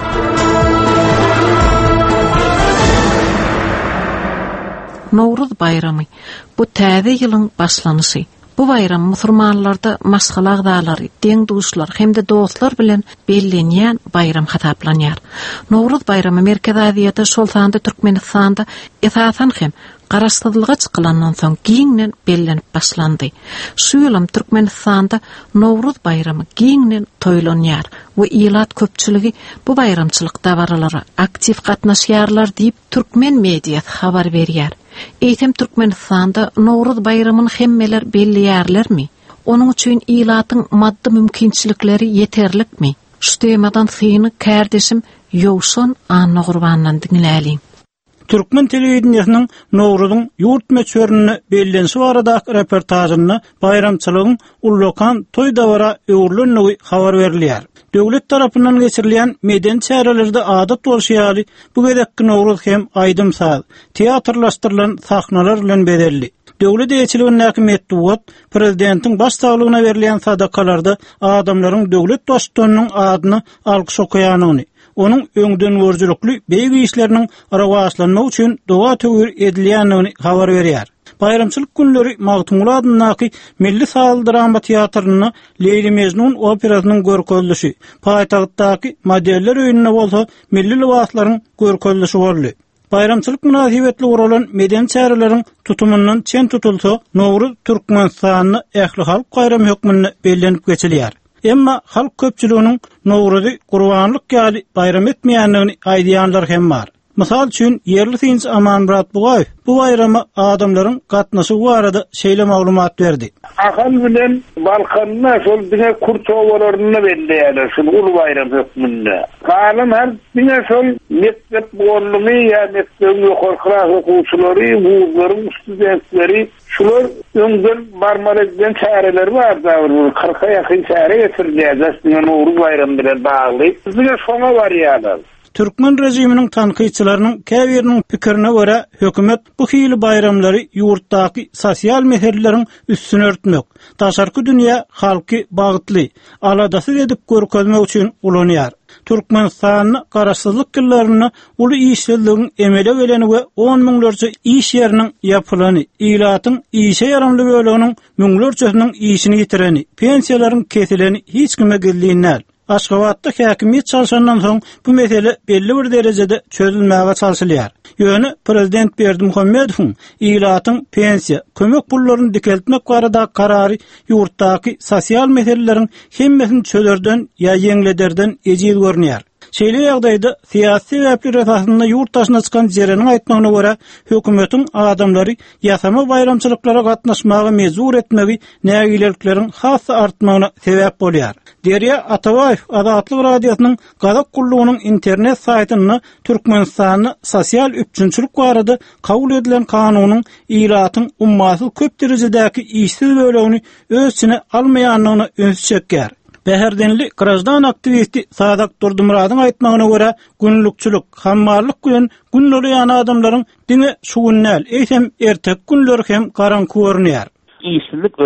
Speaker 2: Nowruz bayramy bu täze ýylyň başlanyşy. Bu bayram musulmanlarda maşgal agdalary, deň duşlar hemde dostlar bilen bellenýän bayram hataplanýar. Nowruz bayramy Merkez Aziýada şol sanda Türkmenistanda esasan hem garaşdyrlyga çykylandan soň giňden bellenip başlandy. Şu ýylym Türkmenistanda Nowruz bayramy giňden toýlanýar we ilat köpçüligi bu bayramçylykda baralary aktiv gatnaşýarlar diýip türkmen mediýasy habar berýär. Eýtem Türkmenistanda Nowruz bayramyny hemmeler belliýärlermi? Onuň üçin ilatyň maddi mümkinçilikleri ýeterlikmi? Şu temadan syny kärdeşim Ýowşan Anna Gurbandan dinläliň.
Speaker 14: Türkmen telewizionynyň Nowruzyň ýurt meçhörüni bellenşi baradaky reportażyny bayramçylygyň ullokan toý dawara öwrülenigi habar berilýär. Döwlet tarapyndan geçirilen meden çärelerde adat bolşýaly bu gedekki Nowruz hem aýdymsal, teatrlaşdyrylan sahnalar bilen bedelli. Döwlet eýçiligindäki metduat prezidentiň baş saglygyna berilen sadakalarda adamlaryň döwlet dostlarynyň adyny alkyş okuýanyny, onun öňden görjülükli beýgi işleriniň arawaşlanmagy üçin doga töwür edilýänini habar berýär. Bayramçylyk günleri Magtumul adynaky Milli Sal Drama Teatryny Leyli Mejnun operasynyň görkezlişi, paýtagtdaky modeller öýünde bolsa milli libaslaryň görkezlişi boldy. Bayramçylyk münasibetli olan meden çäreleriň tutumundan çen tutulsa, Nowruz Türkmenistanyny ähli halk bayram hökmüne bellenip geçilýär. Emma halk köpçüliginiň Nowruzy gurbanlyk ýaly bayram etmeýänligini aýdýanlar hem bar. Mysal üçin yerli synç Amanmurat Bugaýew bu bayrama adamlaryň gatnaşygy barada şeýle maglumat berdi.
Speaker 5: Ahan bilen Balkanna şol dine kurtowalaryny belleýärler şu ulu bayram hökmünde. Kalam her dine şol mektep gorlumy ýa mektep ýokarkra okuwçylary, wuzlaryň studentleri şular öňden barmalydan çäreler bar da 40-a ýakyn çäre ýetirdiler. Dine Nowruz bayramy bilen bagly. Bizde şoňa barýarlar.
Speaker 14: Türkmen rejiminiň tanqidçileriniň käbiriniň pikirine görä hökümet bu hili bayramlary ýurtdaky sosial meseleleriň üstüne örtmek, taşarky dünýä halky bagtly, aladasy edip görkezmek üçin ulanýar. Türkmenistanyň garaşsyzlyk ýyllaryny uly işçiligiň emele geleni we 10 miňlerce iş ýeriniň ýapylany, ilatyň işe ýaramly böleginiň miňlerçesiniň işini ýitireni, pensiýalaryň kesileni hiç kime gelýänler. Aşgabatda häkimiýet çalışandan soň bu mesele belli bir derejede çözülmäge çalışylýar. Ýöne Prezident Berdimuhammedowyň ilatyň pensiýa, kömek pullaryny dikeltmek barada karary ýurtdaky sosial meseleleriň hemmesini çözerden ýa ýeňlederden ejid görnýär. Şeýle ýagdaýda syýasy sebäpler esasynda ýurtdaşyna çykan jereniň aýtmagyna görä hökümetiň adamlary ýasama bayramçylyklara gatnaşmagy mejbur etmegi nägilerlikleriň has artmagyna sebäp bolýar. Derýa Atabaýew Azatlyk radiosynyň Gazak gullugynyň internet saýtyny Türkmenistanyň sosial üçinçilik barada kabul edilen kanunyň ilatyň ummasyl köp derejedäki işsiz bölegini öz içine almaýanlygyny öňe çekýär. Beherdenli grajdan aktivisti Sadak Durdumuradyň aýtmagyna görä günlükçülük, hammarlyk bilen günleri ýany adamlaryň dine şugunnal, eýsem ertek günleri hem garanky görnýär.
Speaker 15: İşsizlik gören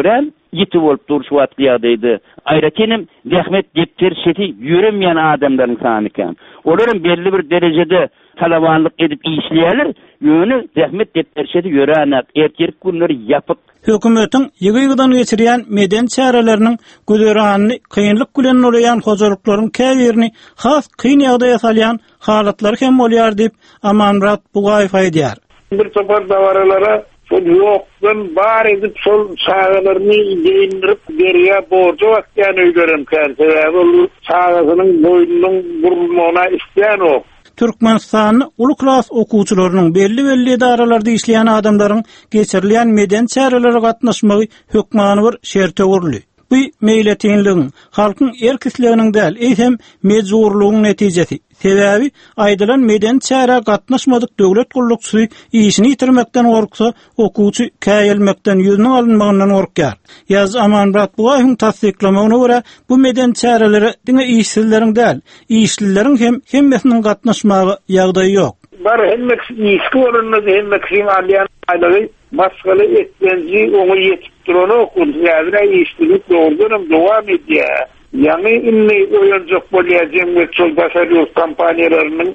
Speaker 15: yiti bolup duruşy wagtlyagdydy. Aýrakenim rahmet depter şeti ýöremeýän adamlaryň sany ekan. Olaryň belli bir derejede talabanlyk edip işleýärler, ýöne rahmet depter şeti ýöränek, erkek günleri ýapyk.
Speaker 14: Hökümetiň ýygydan geçirýän meden çäreleriniň göderanyny kynlyk bilen olaýan hojalyklaryň käbirini has kyn ýagdaýa salýan halatlary hem bolýar diýip Amanmurat Bugaýew aýdýar.
Speaker 5: Bir topar dawaralara şol ýokdan bar edip şol çağalaryny geyindirip berýä borcu wagtyan öýdürem kärse ol çağasynyň boýnunyň burulmagyna isleýän ok.
Speaker 14: Türkmenistanyň uly klas okuwçylarynyň belli idaralarda işleýän adamlaryň geçirilýän meden çärelere gatnaşmagy hökmany bir şerto urly. Bu meýletinligiň, halkyň erkisliginiň däl, eýsem mejburlygyň netijesi. Sebäbi aýdylan meden çäre gatnaşmadyk döwlet gullukçysy işini ýitirmekden gorksa, okuwçy käýelmekden ýüzüniň alynmagyndan gorkýar. Ýaz Amanmurat Bugaýew tasdiklamagyna görä, bu meden çärelere diňe işsizleriň däl, işlileriň hem hemmesiniň gatnaşmagy ýagdaýy ýok.
Speaker 5: Bar hemmek işki bolundy, hemmeksin alýan aýlagy masgaly etgenji oňa ýetip durany okudy. Ýa-da işçilik dogrudan dowam edýär. Yani inni oyuncak bolýajak we çol başarýy kompaniýalarynyň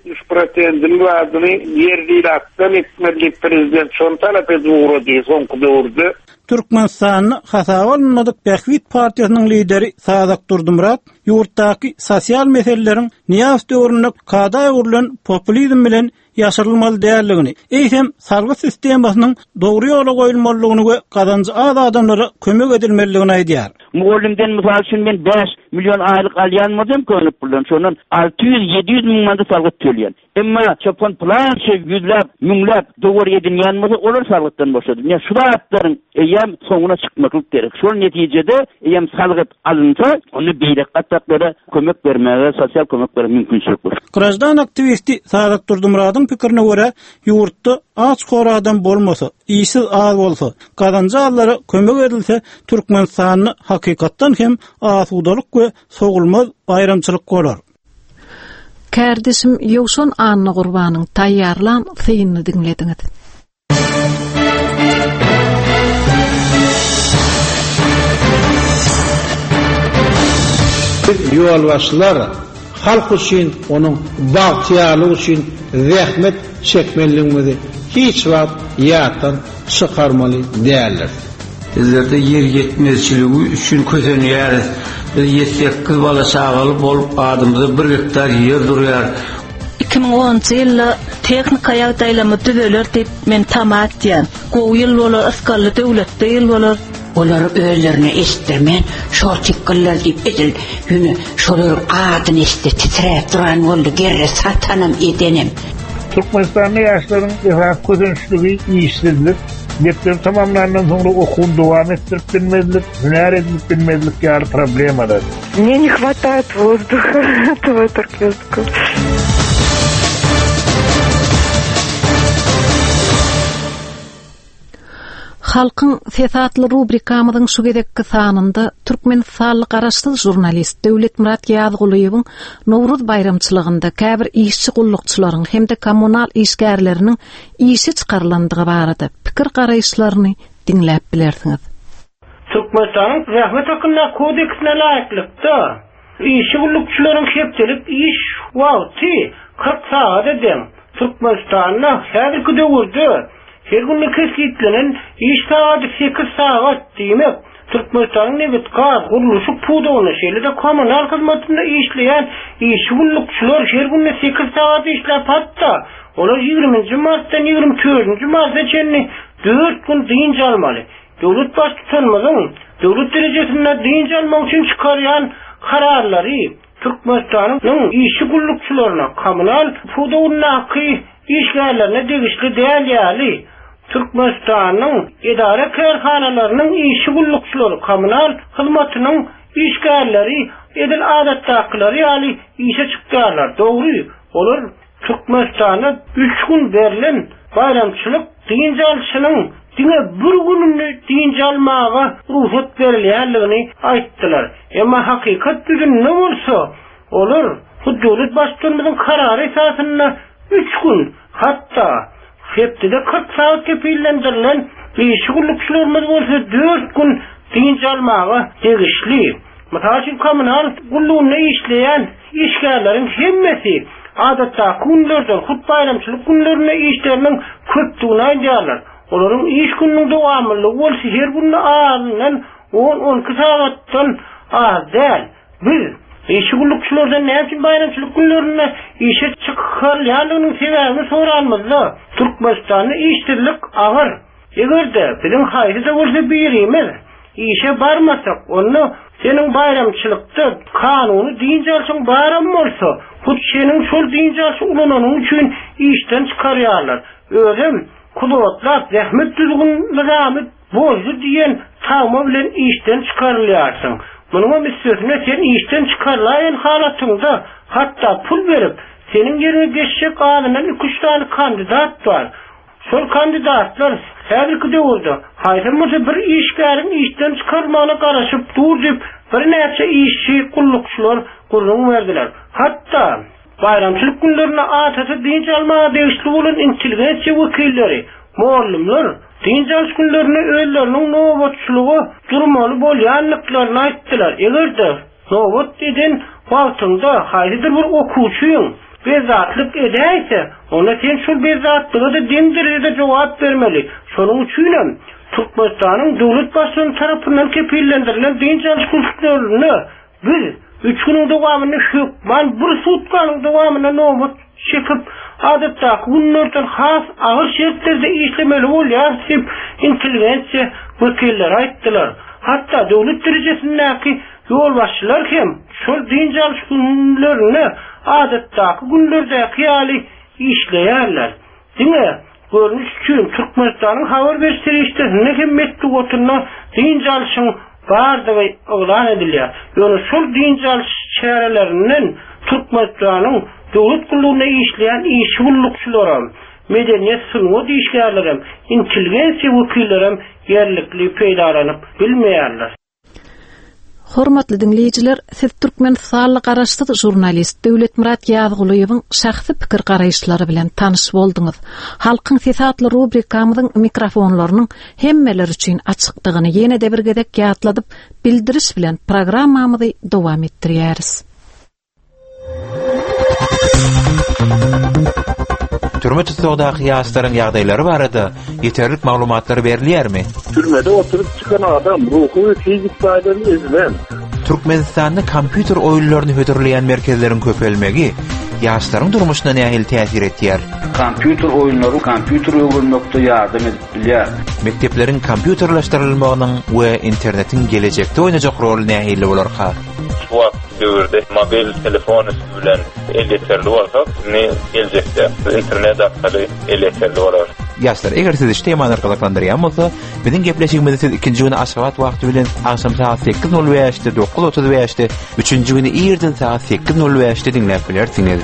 Speaker 5: 70%-ni wadyny ýerli aktan etmeli prezident şon talap edýärdi, soňky döwürde.
Speaker 14: Türkmenistanyň hasaba alınmadyk Bähwit partiýasynyň lideri Sadak Durdymurat ýurtdaky sosial meseleleriň niýas döwründe kada urulan populizm bilen ýaşyrylmaly däldigini, eýsem salgy sistemasynyň dogry ýola goýulmalygyny we kazanjy az adamlara kömek edilmeligini aýdýar.
Speaker 15: Mugallimden mysal üçin men 5 milyon aýlyk alýanmydym köňüp bilen, şonun 600-700 miň manda salgy төлýän. Emma çopon planşe yüzläp, müňläp dogry edilýänmidi olar salgydan boşady. Ýa şu atlaryň eýem soňuna çykmaklyk gerek. Şol netijede eýem salgy alynsa, onu beýlek gatnaşlara kömek bermäge, sosial kömek bermäge mümkinçilik bar.
Speaker 14: Grajdan aktivisti Sadak Durdymurat'yň pikirine görä, ýurtda aç-gor adam bolmasa, işsiz az bolsa, kazanjy allara kömek edilse, Türkmenistanyň hakykatdan hem asudalyk we sogulmaz bayramçylyk bolar.
Speaker 2: Kärdeşim Ýowşan Anna Gurbanyň taýýarlan synyny dinlediňiz.
Speaker 16: Ýolbaşçylar halk üçin, onuň bagtyarlygy üçin zähmet çekmeliligini hiç wagt ýatdan çykarmaly däldir.
Speaker 17: Bizlerde yer yetmezçiligi üçin kösenýär. Biz 7-8 bala çagaly bolup adymyza 1 hektar yer durýar.
Speaker 18: 2010 ýylda teknika ýagdaýlamy düzeler diýip men tamat diýen. Gowy ýyl bolar, asgarly döwletde ýyl bolar.
Speaker 19: Olar özlerine istirmen, şol tikkeller diýip edil. Ýöne şolar adyny istit titrep duran boldy, gerre satanam edenim.
Speaker 5: Türkmenistanyň ýaşlaryň efendim közençligi, işsizlik, mekdep tamamlandan soňra okuwny dowam etdirip bilmezlik, hüner edip bilmezlik ýaly problemalar.
Speaker 20: Мне не хватает воздуха, этого туркменского.
Speaker 2: Halkyň fesatly rubrikamyzyň şu gedekki sanynda türkmen sally garaşsyz jurnalist Döwletmurat Ýazgulyýewiň Nowruz bayramçylygynda käbir işçi gullukçylaryň hemde kommunal işgärleriniň işi çykarlandygy barada pikir garaýşlaryny dinläp bilersiňiz.
Speaker 21: Türkmenistanyň rahmet hakkında kodeksine laýyklykda işçi gullukçylaryň hepçilik iş wagty 40 saat edem. Türkmenistanyň häzirki döwürde her gün keskitlenen iş saati 8 saat diýmek. Türkmenistanyň nebet gaz guruluşy pudogyny şeýle-de kommunal hyzmatynda işleýän iş gullukçylar her gün 8 saat işläp hatda olar 20-nji martdan 24-nji martgacha 4 gün diýinç almaly. Döwlet baş tutanmagyň döwlet derejesinde diýinç almak üçin çykarýan kararlary Türkmenistanyň iş gullukçylaryna kommunal pudogyny haky işgärlerine degişli dälýäli. Türkmenistanyň idara kärhanalarynyň işi gullukçylary kommunal hyzmatynyň işgärleri edil adatdakyları ýaly işe çykýarlar. Dogry, olar Türkmenistana 3 gün berilen bayramçylyk diýinç alşynyň diňe bir gününi diýinç almaga ruhsat berilýänligini aýtdylar. Emma hakykat düzün ne bolsa, olar bu döwlet başçylygymyzyň karary esasynda 3 gün, hatta hepde 40 saat kepillendirilen işi gullukçylarymyz bolsa 4 gün dinç almağa tegişli. Mataşın kommunal gulluğuna işleyen işgärlerin hemmesi adatda günlerden hut bayramçılık günlerine işlerinin köptüğüne aýdýarlar. Olaryň iş gününiň dowamlılıgy bolsa her günde ağırından 10-12 saatdan az däl. Biz işgulukçulardan näçin bayramçılık günlerine işe çykýarlygynyň sebäbini soranmyzda. Türkmenistanyň işçilik agyr. Egerde biziň haýyda bolsa birimiz işe barmasak onu senin bayramçılıkta kanunu deyince alsın bayram olsa bu senin şol deyince alsın ulananın için işten çıkarıyorlar. Özüm kulotlar zahmet düzgün zahmet bozu diyen tağma bilen işten çıkarılıyorsun. Bunun müstesine sen işten çıkarlayan halatında hatta pul verip senin yerine geçecek ağzından 2-3 tane kandidat var. Sol kandidatlar her de oldu. Haýdymyza bir işgärin işten çıkarmagyna garaşyp dur dip bir näçe işçi kullukçular gurrun berdiler. Hatta bayramçylyk günlerine atasy dinç almaga degişli bolan intelligensiýa wekilleri, muallimler dinç alş günlerine öýleriniň nowatçylygy durmaly bolýanlyklaryny aýtdylar. Egerde nowat eden wagtynda haýdyr bir okuwçyň bezatlyk edäýse, ona sen şol bezatlyga da dendirede jogap bermeli. Şonuň üçin Türkmenistanyň döwlet başçylygy tarapyndan kepillendirilen dinç alşgullyklaryny biz 3 güniň dowamyny hükman bir sutkanyň dowamyna nowat çekip adatda günlerden has agyr şertlerde işlemeli bolýar diýip intelligensiýa wekilleri aýtdylar. Hatta döwlet derejesindäki ýol başçylar hem şol dinç alşgullyklaryny adatda günlerde hyýaly işleýärler. Diňe görnüş üçin Türkmenistanyň habar berişleri hem metdugatyna dinç alşyň bardygy oglan edilýär. Ýöne şol dinç alş çärelerinden Türkmenistanyň döwlet gullugyna işleýän işgulukçylary, medeniýet synygy işgärlerim, intelligensiýa wekilleri ýerlikli peýdalanyp bilmeýärler.
Speaker 2: Hormatly dinleýijiler, siz Türkmen sağlyk araşdyryş jurnalist Döwletmurat Ýazgulyýewiň şahsy pikir garaýşlary bilen tanyş boldyňyz. Halkyň sesatly rubrikamyzyň mikrofonlarynyň hemmeleri üçin açykdygyny ýene-de bir gedek ýatladyp bildiriş bilen programmamyzy dowam etdirýäris.
Speaker 3: Türme tutduğdaky ýaşlaryň ýagdaýlary barada ýeterlik maglumatlar berilýärmi?
Speaker 11: Türmede oturup çıkan adam ruhu ve fizik faýdalyny izlen.
Speaker 3: Türkmenistanda kompýuter oýunlaryny hötürleýän merkezleriň köpelmegi ýaşlaryň durmuşyna nähil täsir etýär?
Speaker 4: Kompýuter oýunlary kompýuter öwrenmekde ýardam edýär.
Speaker 3: Mektepleriň kompýuterlaşdyrylmagynyň we internetiň gelejekde oýnajak rol nähili bolarka?
Speaker 22: Döwürde mobil telefon bilen eleterli bolsak, ne geljekde internet arkaly eleterli bolar.
Speaker 3: Ýaşlar, eger siz iş temany arkalandyrýan bolsa, biziň gepleşigimizi siz ikinji güni aşgabat wagty bilen akşam saat 8:05-de 9:35-de, üçünji güni ýerden saat 8:05-de dinläp bilersiňiz.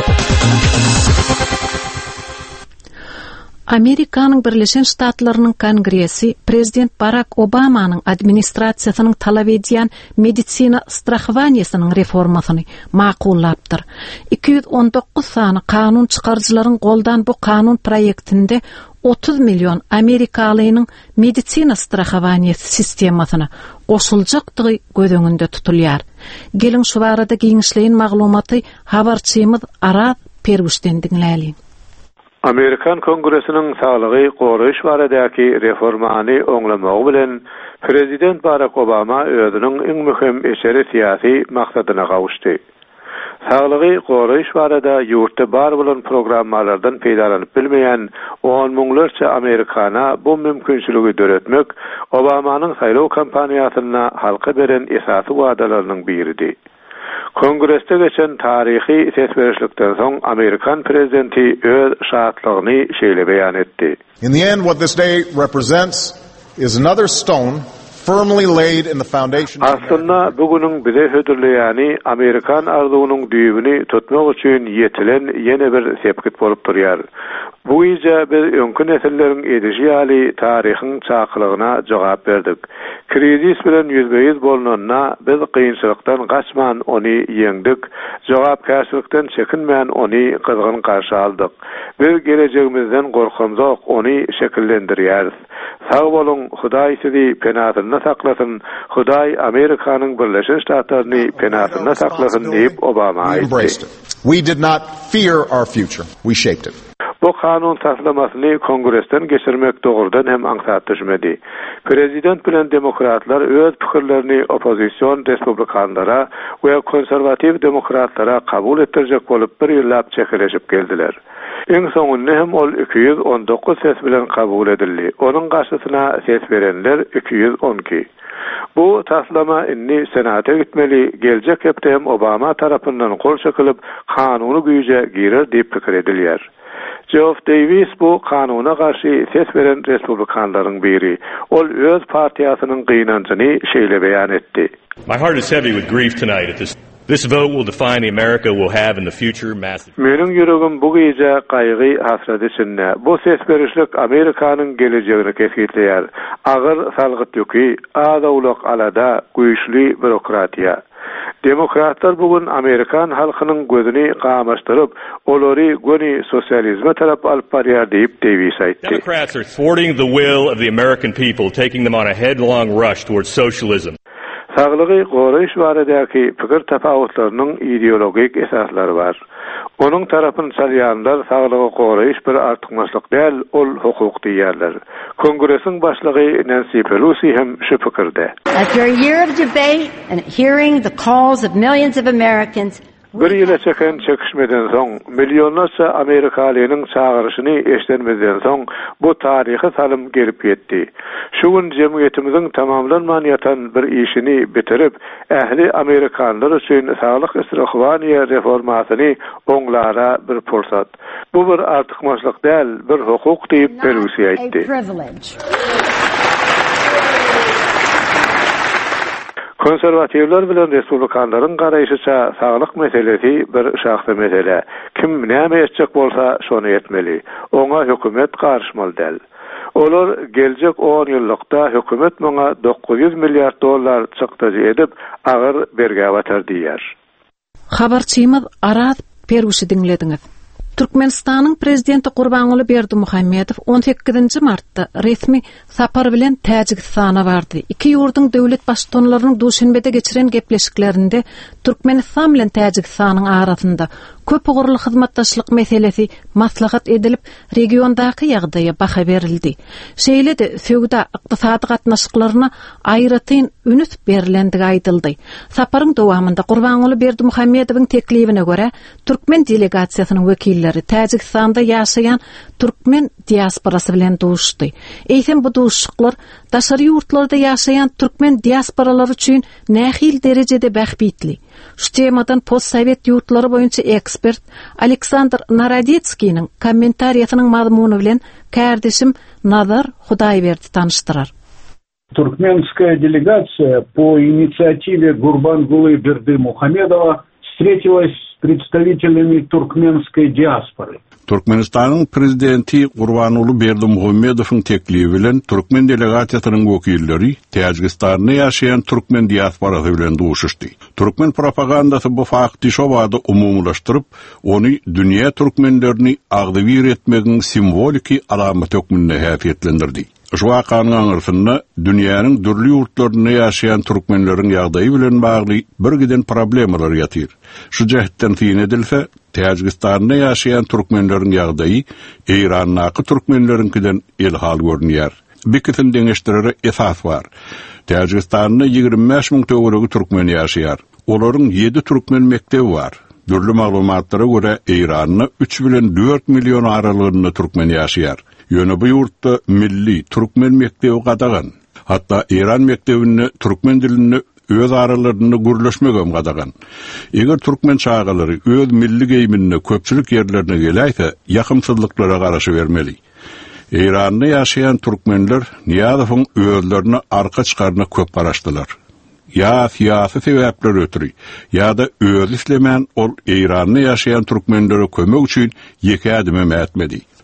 Speaker 2: Amerikanyň Birleşen Ştatlarynyň Kongresi Prezident Barack Obamanyň administrasiýasynyň talap edýän medisina strahowaniýasynyň reformasyny maqullapdyr. 219 sany kanun çykarjylaryň goldan bu kanun proýektinde 30 milyon Amerikalynyň medisina strahowaniýasy sistemasyna goşuljakdygy göz tutulýar. Gelin şu barada giňişleýän maglumaty habarçymyz Arat Pergüşden dinläli.
Speaker 23: Amerikan Kongresining sağlygy goraýyş baradaky reformany oňlamagy bilen Prezident Barack Obama özüniň iň möhüm eşeri syýasy maksadyna gawuşdy. Sağlygy goraýyş barada ýurtda bar bolan programmalardan peýdalanyp bilmeýän 10 miňlerçe Amerikana bu mümkinçiligi döretmek Obamanyň saýlaw kampaniýasyna halka beren esasy wadalarynyň biridir. Kongreste geçen tarihi sesverişlikten soň Amerikan prezidenti öz şatlygyny şeýle beýan etdi.
Speaker 13: In the end, what this day represents is another stone firmly laid in the foundation.
Speaker 23: Aslında bugünüň bize hödürleýäni Amerikan arzuwynyň düýbüni tutmak üçin ýetilen ýene bir sepkit bolup durýar. Bu iýe biz öňkü nesillerin edişi ýaly taryhyň çakylygyna jogap berdik. Krizis bilen ýüzbeýiz bolanyna biz kynçylykdan gaçman ony ýeňdik, jogapkärçilikden çekinmän ony gyzgyn garşy aldyk. Biz gelejegimizden gorkamjok, ony şekillendirýäris. Sag bolun, Hudaý sizi penatyna saklasyn, Hudaý Amerikanyň Birleşik Ştatlaryny penatyna saklasyn diýip Obama aýtdy.
Speaker 13: We did not fear our future. We shaped it.
Speaker 23: Bu kanun taslamasyny Kongresten geçirmek dogrudan hem aňsat düşmedi. Prezident bilen demokratlar öz pikirlerini opozisiyon respublikanlara we konservativ demokratlara kabul ettirjek bolup bir ýyllap çekileşip geldiler. Eň soňunda hem ol 219 ses bilen kabul edildi. Onuň garşysyna ses berenler 212. Bu taslama inni senata gitmeli, geljek hepde hem Obama tarapyndan kol çekilik kanuny güýje girer diýip pikir edilýär. Geoff Davis bu kanuna karşı ses veren Respublikanların biri. Ol öz partiýasynyň gynançyny şeýle beýan etdi.
Speaker 6: My heart is heavy with grief tonight at this vote will define the America we'll have in the future.
Speaker 23: Meniň ýüregim bu gece gaýgy hasrat içinde. Bu ses berişlik Amerikanyň gelejegini kesgitleýär. Agyr salgyt ýöki, adawlyk alada güýçli bürokratiýa. Demokratlar bugün Amerikan halkynyň gözüni gamaşdyryp, olary göni sosializme tarap alyp barýar diýip Davis aýtdy.
Speaker 6: Democrats are thwarting the will of the American people, taking them on a headlong rush towards socialism.
Speaker 23: Saglygy goraýyş baradäki pikir tapawutlarynyň ideologik esaslary bar. Onuň tarapyn çalýanlar saglygy goraýyş bir artykmaçlyk däl, ol hukuk diýerler. Kongresiň başlygy Nancy Pelosi hem şu pikirde.
Speaker 7: After a year of debate and hearing the calls of millions of Americans,
Speaker 23: bir ýyla çeken çekişmeden soň, milyonlarça Amerikalynyň çağırşyny eşdenmeden soň bu taryhy salym gelip ýetdi. Şu gün jemgyýetimiziň tamamlanman ýatan bir işini bitirip, ähli Amerikanlar üçin saglyk istirahwaniýa reformasyny oňlara bir pursat. Bu bir artykmaçlyk däl, bir hukuk diýip Pelosi aýtdy. Konservativler bilen Respublikanlaryň garaýşyça saglyk meselesi bir şahsy mesele. Kim näme etjek bolsa şonu etmeli. Oňa hökümet garşmaly däl. Olar geljek 10 ýyllykda hökümet maňa $900 milliard çykdyjy edip agyr berge batar diýär.
Speaker 2: Habarçymyz Araz Peruşy dinlediňiz. Türkmenistanyň prezidenti Gurbanuly Berdimuhammedow 18-nji martda resmi sapar bilen Täjikistana bardy. Iki ýurduň döwlet başçylarynyň duşanbede geçiren gepleşiklerinde Türkmenistan bilen Täjikistanyň arasynda köp ugurly hyzmatdaşlyk meselesi maslahat edilip regiondaky ýagdaýa baha berildi. Şeýle-de feowda ykdysady gatnaşyklaryna aýratyn ünüt berilendigi aýdyldy. Saparyň dowamında Gurbanuly Berdimuhammedowyň teklibine göre Türkmen delegasiýasynyň wekilleri Täjikistanda ýaşaýan Türkmen diasporasy bilen duşdy. Eýsem bu duşluklar daşary ýurtlarda ýaşaýan Türkmen diasporalary üçin nähil derejede bähbitli. Şu temadan post-sowet ýurtlary boýunça ekspert Aleksandr Narodetskiň kommentariýasynyň mazmuny bilen kärdeşim Nazar Hudaýberdi tanıştyrar.
Speaker 8: Туркменская делегация по инициативе Гурбангулы Бердымухамедова встретилась с представителями туркменской диаспоры.
Speaker 10: Türkmenistan'ın prezidenti Gurbanuly Berdimuhammedowyň teklibi bilen Türkmen delegasiýasynyň wekilleri Täjikistan'da ýaşaýan Türkmen diasporasy bilen duşuşdy. Türkmen propagandasy bu fakty şowada umumlaşdyryp, ony dünýä türkmenlerini agdyr etmegiň simboliki alamaty hökmünde häsiýetlendirdi. Şu wakanyň aňyrsynda dünýäniň dürli ýurtlarynda ýaşaýan türkmenleriň ýagdaýy bilen bagly bir giden problemalar ýatyr. Şu jähetden fiýin edilse, Täjikistanda ýaşaýan türkmenleriň ýagdaýy Iranyňky türkmenleriňkinden elhal görünýär. Bir kisim deňeşdirere esas bar. Täjikistanda 25.000 töweregi türkmen ýaşaýar. Olaryň 7 türkmen mektebi bar. Dürli maglumatlara göre Iranyň 3 bilen 4 million aralygynda türkmen ýaşaýar. Ýöne bu ýurtda milli türkmen mektebi gadagan. Hatta İran mektebini türkmen dilini öz aralarında gürleşmegem gadagan. Eger türkmen çağalary öz milli geýimine köpçülik ýerlerine gelýse, ýakymsızlyklara garaşy bermeli. İranda ýaşaýan türkmenler Niýazowyň özlerini arka çykarna köp garaşdylar. Ya siyasi sebäpler ötürü, ya da öz islemän ol İranda ýaşaýan türkmenlere kömek üçin ýeki adym etmedi.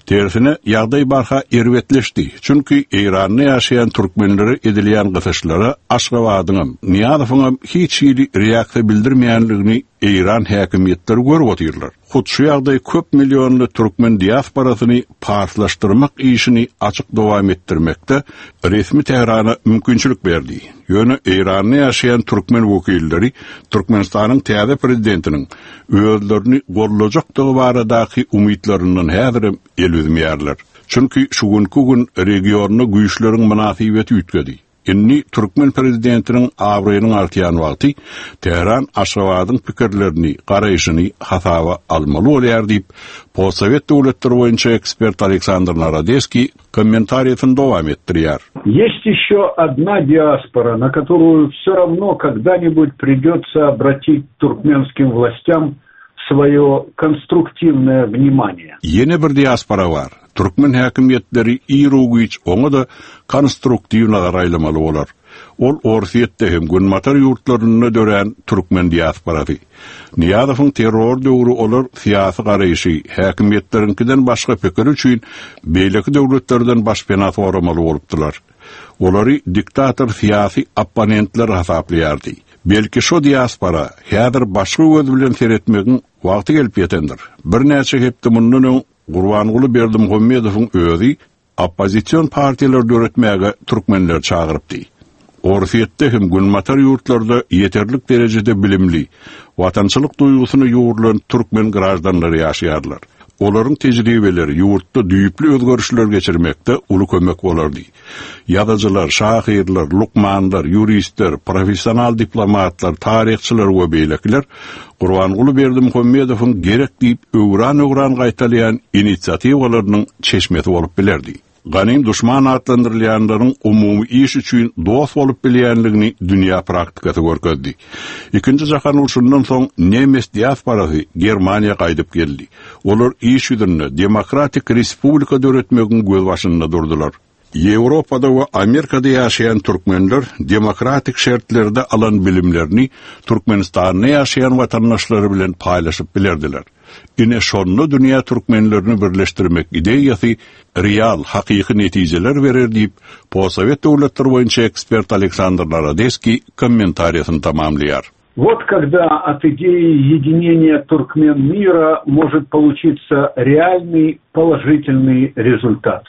Speaker 10: Tersine ýagdaý barha erwetleşdi. Çünki Iranda ýaşaýan türkmenleri edilýän gysyşlara Aşgabatyň Niýazowyň hiç ýyly reaksiýa bildirmeýänligini İran häkimetleri görüp oturýarlar. Şu ýagdaý köp milyonly türkmen diasporasyny partlaşdyrmak işini açyk dowam etdirmekde resmi Teherana mümkinçilik berdi. Ýöne Iranda ýaşaýan türkmen wekilleri Türkmenistanyň täze prezidentiniň özlerini gollajak baradaky umytlaryndan häzir elüzmeýärler. Çünki şu gün regiony güýçleriň münasibeti ütkedi. Inni Türkmen prezidentiniň awrynyň artýan wagty Tehran Aşgabatyň pikirlerini, garaýşyny hasaba almaly bolýar diýip Postsovet döwletleri boýunça ekspert Aleksandr Narodецкий комментарийин дowam etdirýär.
Speaker 8: Есть еще одна диаспора, на которую все равно когда-нибудь придется обратить туркменским властям свое конструктивное внимание.
Speaker 10: Yeni bir diaspora var. Türkmen häkimetleri Irugiç oňa da konstruktiv nazar aýlamaly bolar. Ol Orfiýetde hem günmatar ýurtlaryna dören türkmen diasporasy. Niýazowyň terror döwri olar syýasy garaýşy, häkimetleriňkinden başga pikir üçin beýleki döwletlerden başpena soramaly bolupdylar. Olary diktator syýasy opponentler hasaplaýardy. Belki şu diaspora häzir başga göz bilen seretmegiň wagty gelip ýetendir. Bir näçe hepde mundan Gurbanguly Berdimuhammedowyň özü oppozisiýon partiýalar döretmäge türkmenler çagyrypdy. Orfiýetde hem günmatar ýurtlarda ýeterlik derejede bilimli, watançylyk duýgusyny ýuwurlan türkmen grajdanlary ýaşaýarlar. Olaryň tejribeleri ýurtda düýüpli özgörüşler geçirmekde uly kömek bolardy. Ýazyjylar, şahyrlar, lukmanlar, ýuristler, professional diplomatlar, taryhçylar we beýlekiler Gurbanguly Berdimuhammedowyň gerek diýip öwran gaýtalýan inisiatiwalarynyň çeşmeti bolup bilerdi. Ganym duşman atlandyrylýanlaryň umumy iş üçin dost bolup bilýänligini dünýä praktikasy görkezdi. Ikinji jahan uruşundan soň Nemes diasporasy Germaniýa gaýdyp geldi. Olar iş ýüzünde demokratik respublika döretmegiň göz başynda durdular. Ýewropada we Amerikada ýaşaýan türkmenler demokratik şertlerde alan bilimlerini Türkmenistanda ýaşaýan watandaşlary bilen paýlaşyp bilerdiler. Ine şonlu dünýä türkmenlerini birleşdirmek ideýasy real, hakyky netijeler berer diýip Postsovet döwletleri boýunça ekspert Aleksandr Narodецкий комментарийин tamamlaýar.
Speaker 8: Вот когда от идеи единения туркмен мира может получиться реальный положительный результат.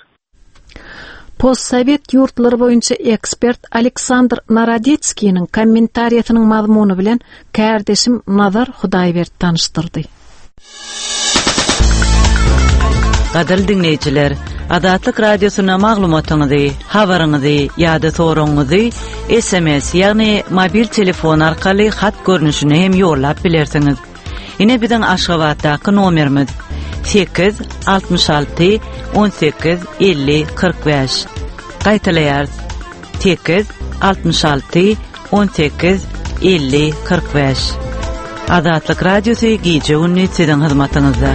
Speaker 2: Postsovet ýurtlary boýunça ekspert Aleksandr Narodецкийниň kommentariýasynyň mazmuny bilen kärdeşim Nazar Hudaýbert tanışdyrdy.
Speaker 1: Gadal dinleyijiler, Adatlyk radiosyna maglumatyňyzy, habaryňyzy ýa-da soraňyzy SMS ýagny mobil telefon arkaly hat görnüşine hem ýollap bilersiňiz. Ine biziň Aşgabatdaky nomerimiz 8 66 18 50 45. Gaýtalaýar 8 66 18 50 45. Adatlyk radiosy gije ünni siziň hyzmatyňyzda.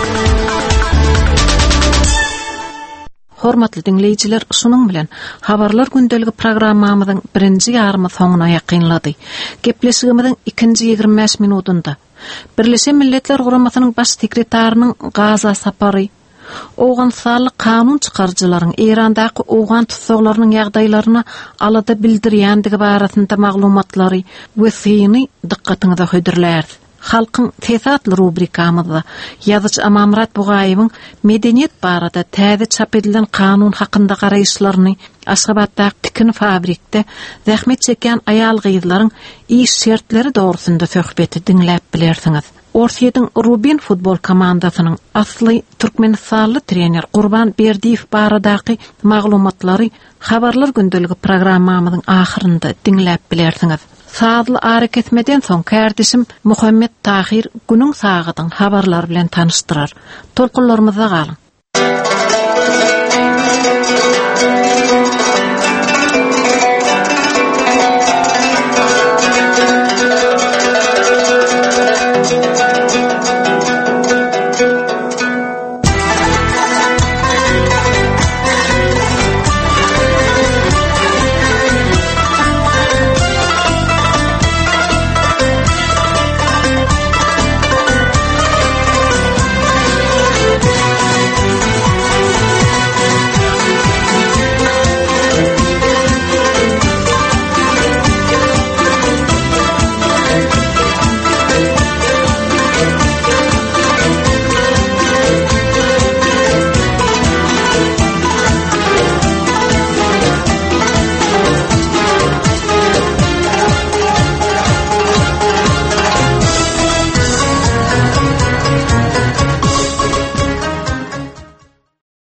Speaker 2: Hormatly dinleyijiler, şunuň bilen habarlar gündeligi programmamyzyň birinji ýarmy soňuna ýakynlady. Gepleşigimiziň ikinji 25 minutunda Birleşen Milletler Guramasynyň baş sekretarinyň Gaza sapary, Owganstanyň kanun çykarjylaryň Irandaky owgan tutsaklarynyň ýagdaýlaryna alada bildirýändigi barasynda maglumatlary we syny dikkatiňize höýdirler. Halkyň tesatly rubrikamyzda ýazyjy Amamrat Bugaýewiň medeniýet barada täze çap edilen kanun hakynda garaýşlaryny Aşgabatdaky tikin fabrikde zähmet çeken aýal gyzlaryň iş şertleri dogrusynda söhbeti dinläp bilersiňiz. Orfiýetiň Rubin futbol komandasynyň asly türkmenistanly trener Gurban Berdiýew baradaky maglumatlary habarlar gündeligi programmamyzyň ahyrynda dinläp bilersiňiz. Saatly ara ketmeden soň kärdeşim Muhammed Tahir günüň saagatyň habarlary bilen tanışdyrar. Tolkunlarymyza galyň.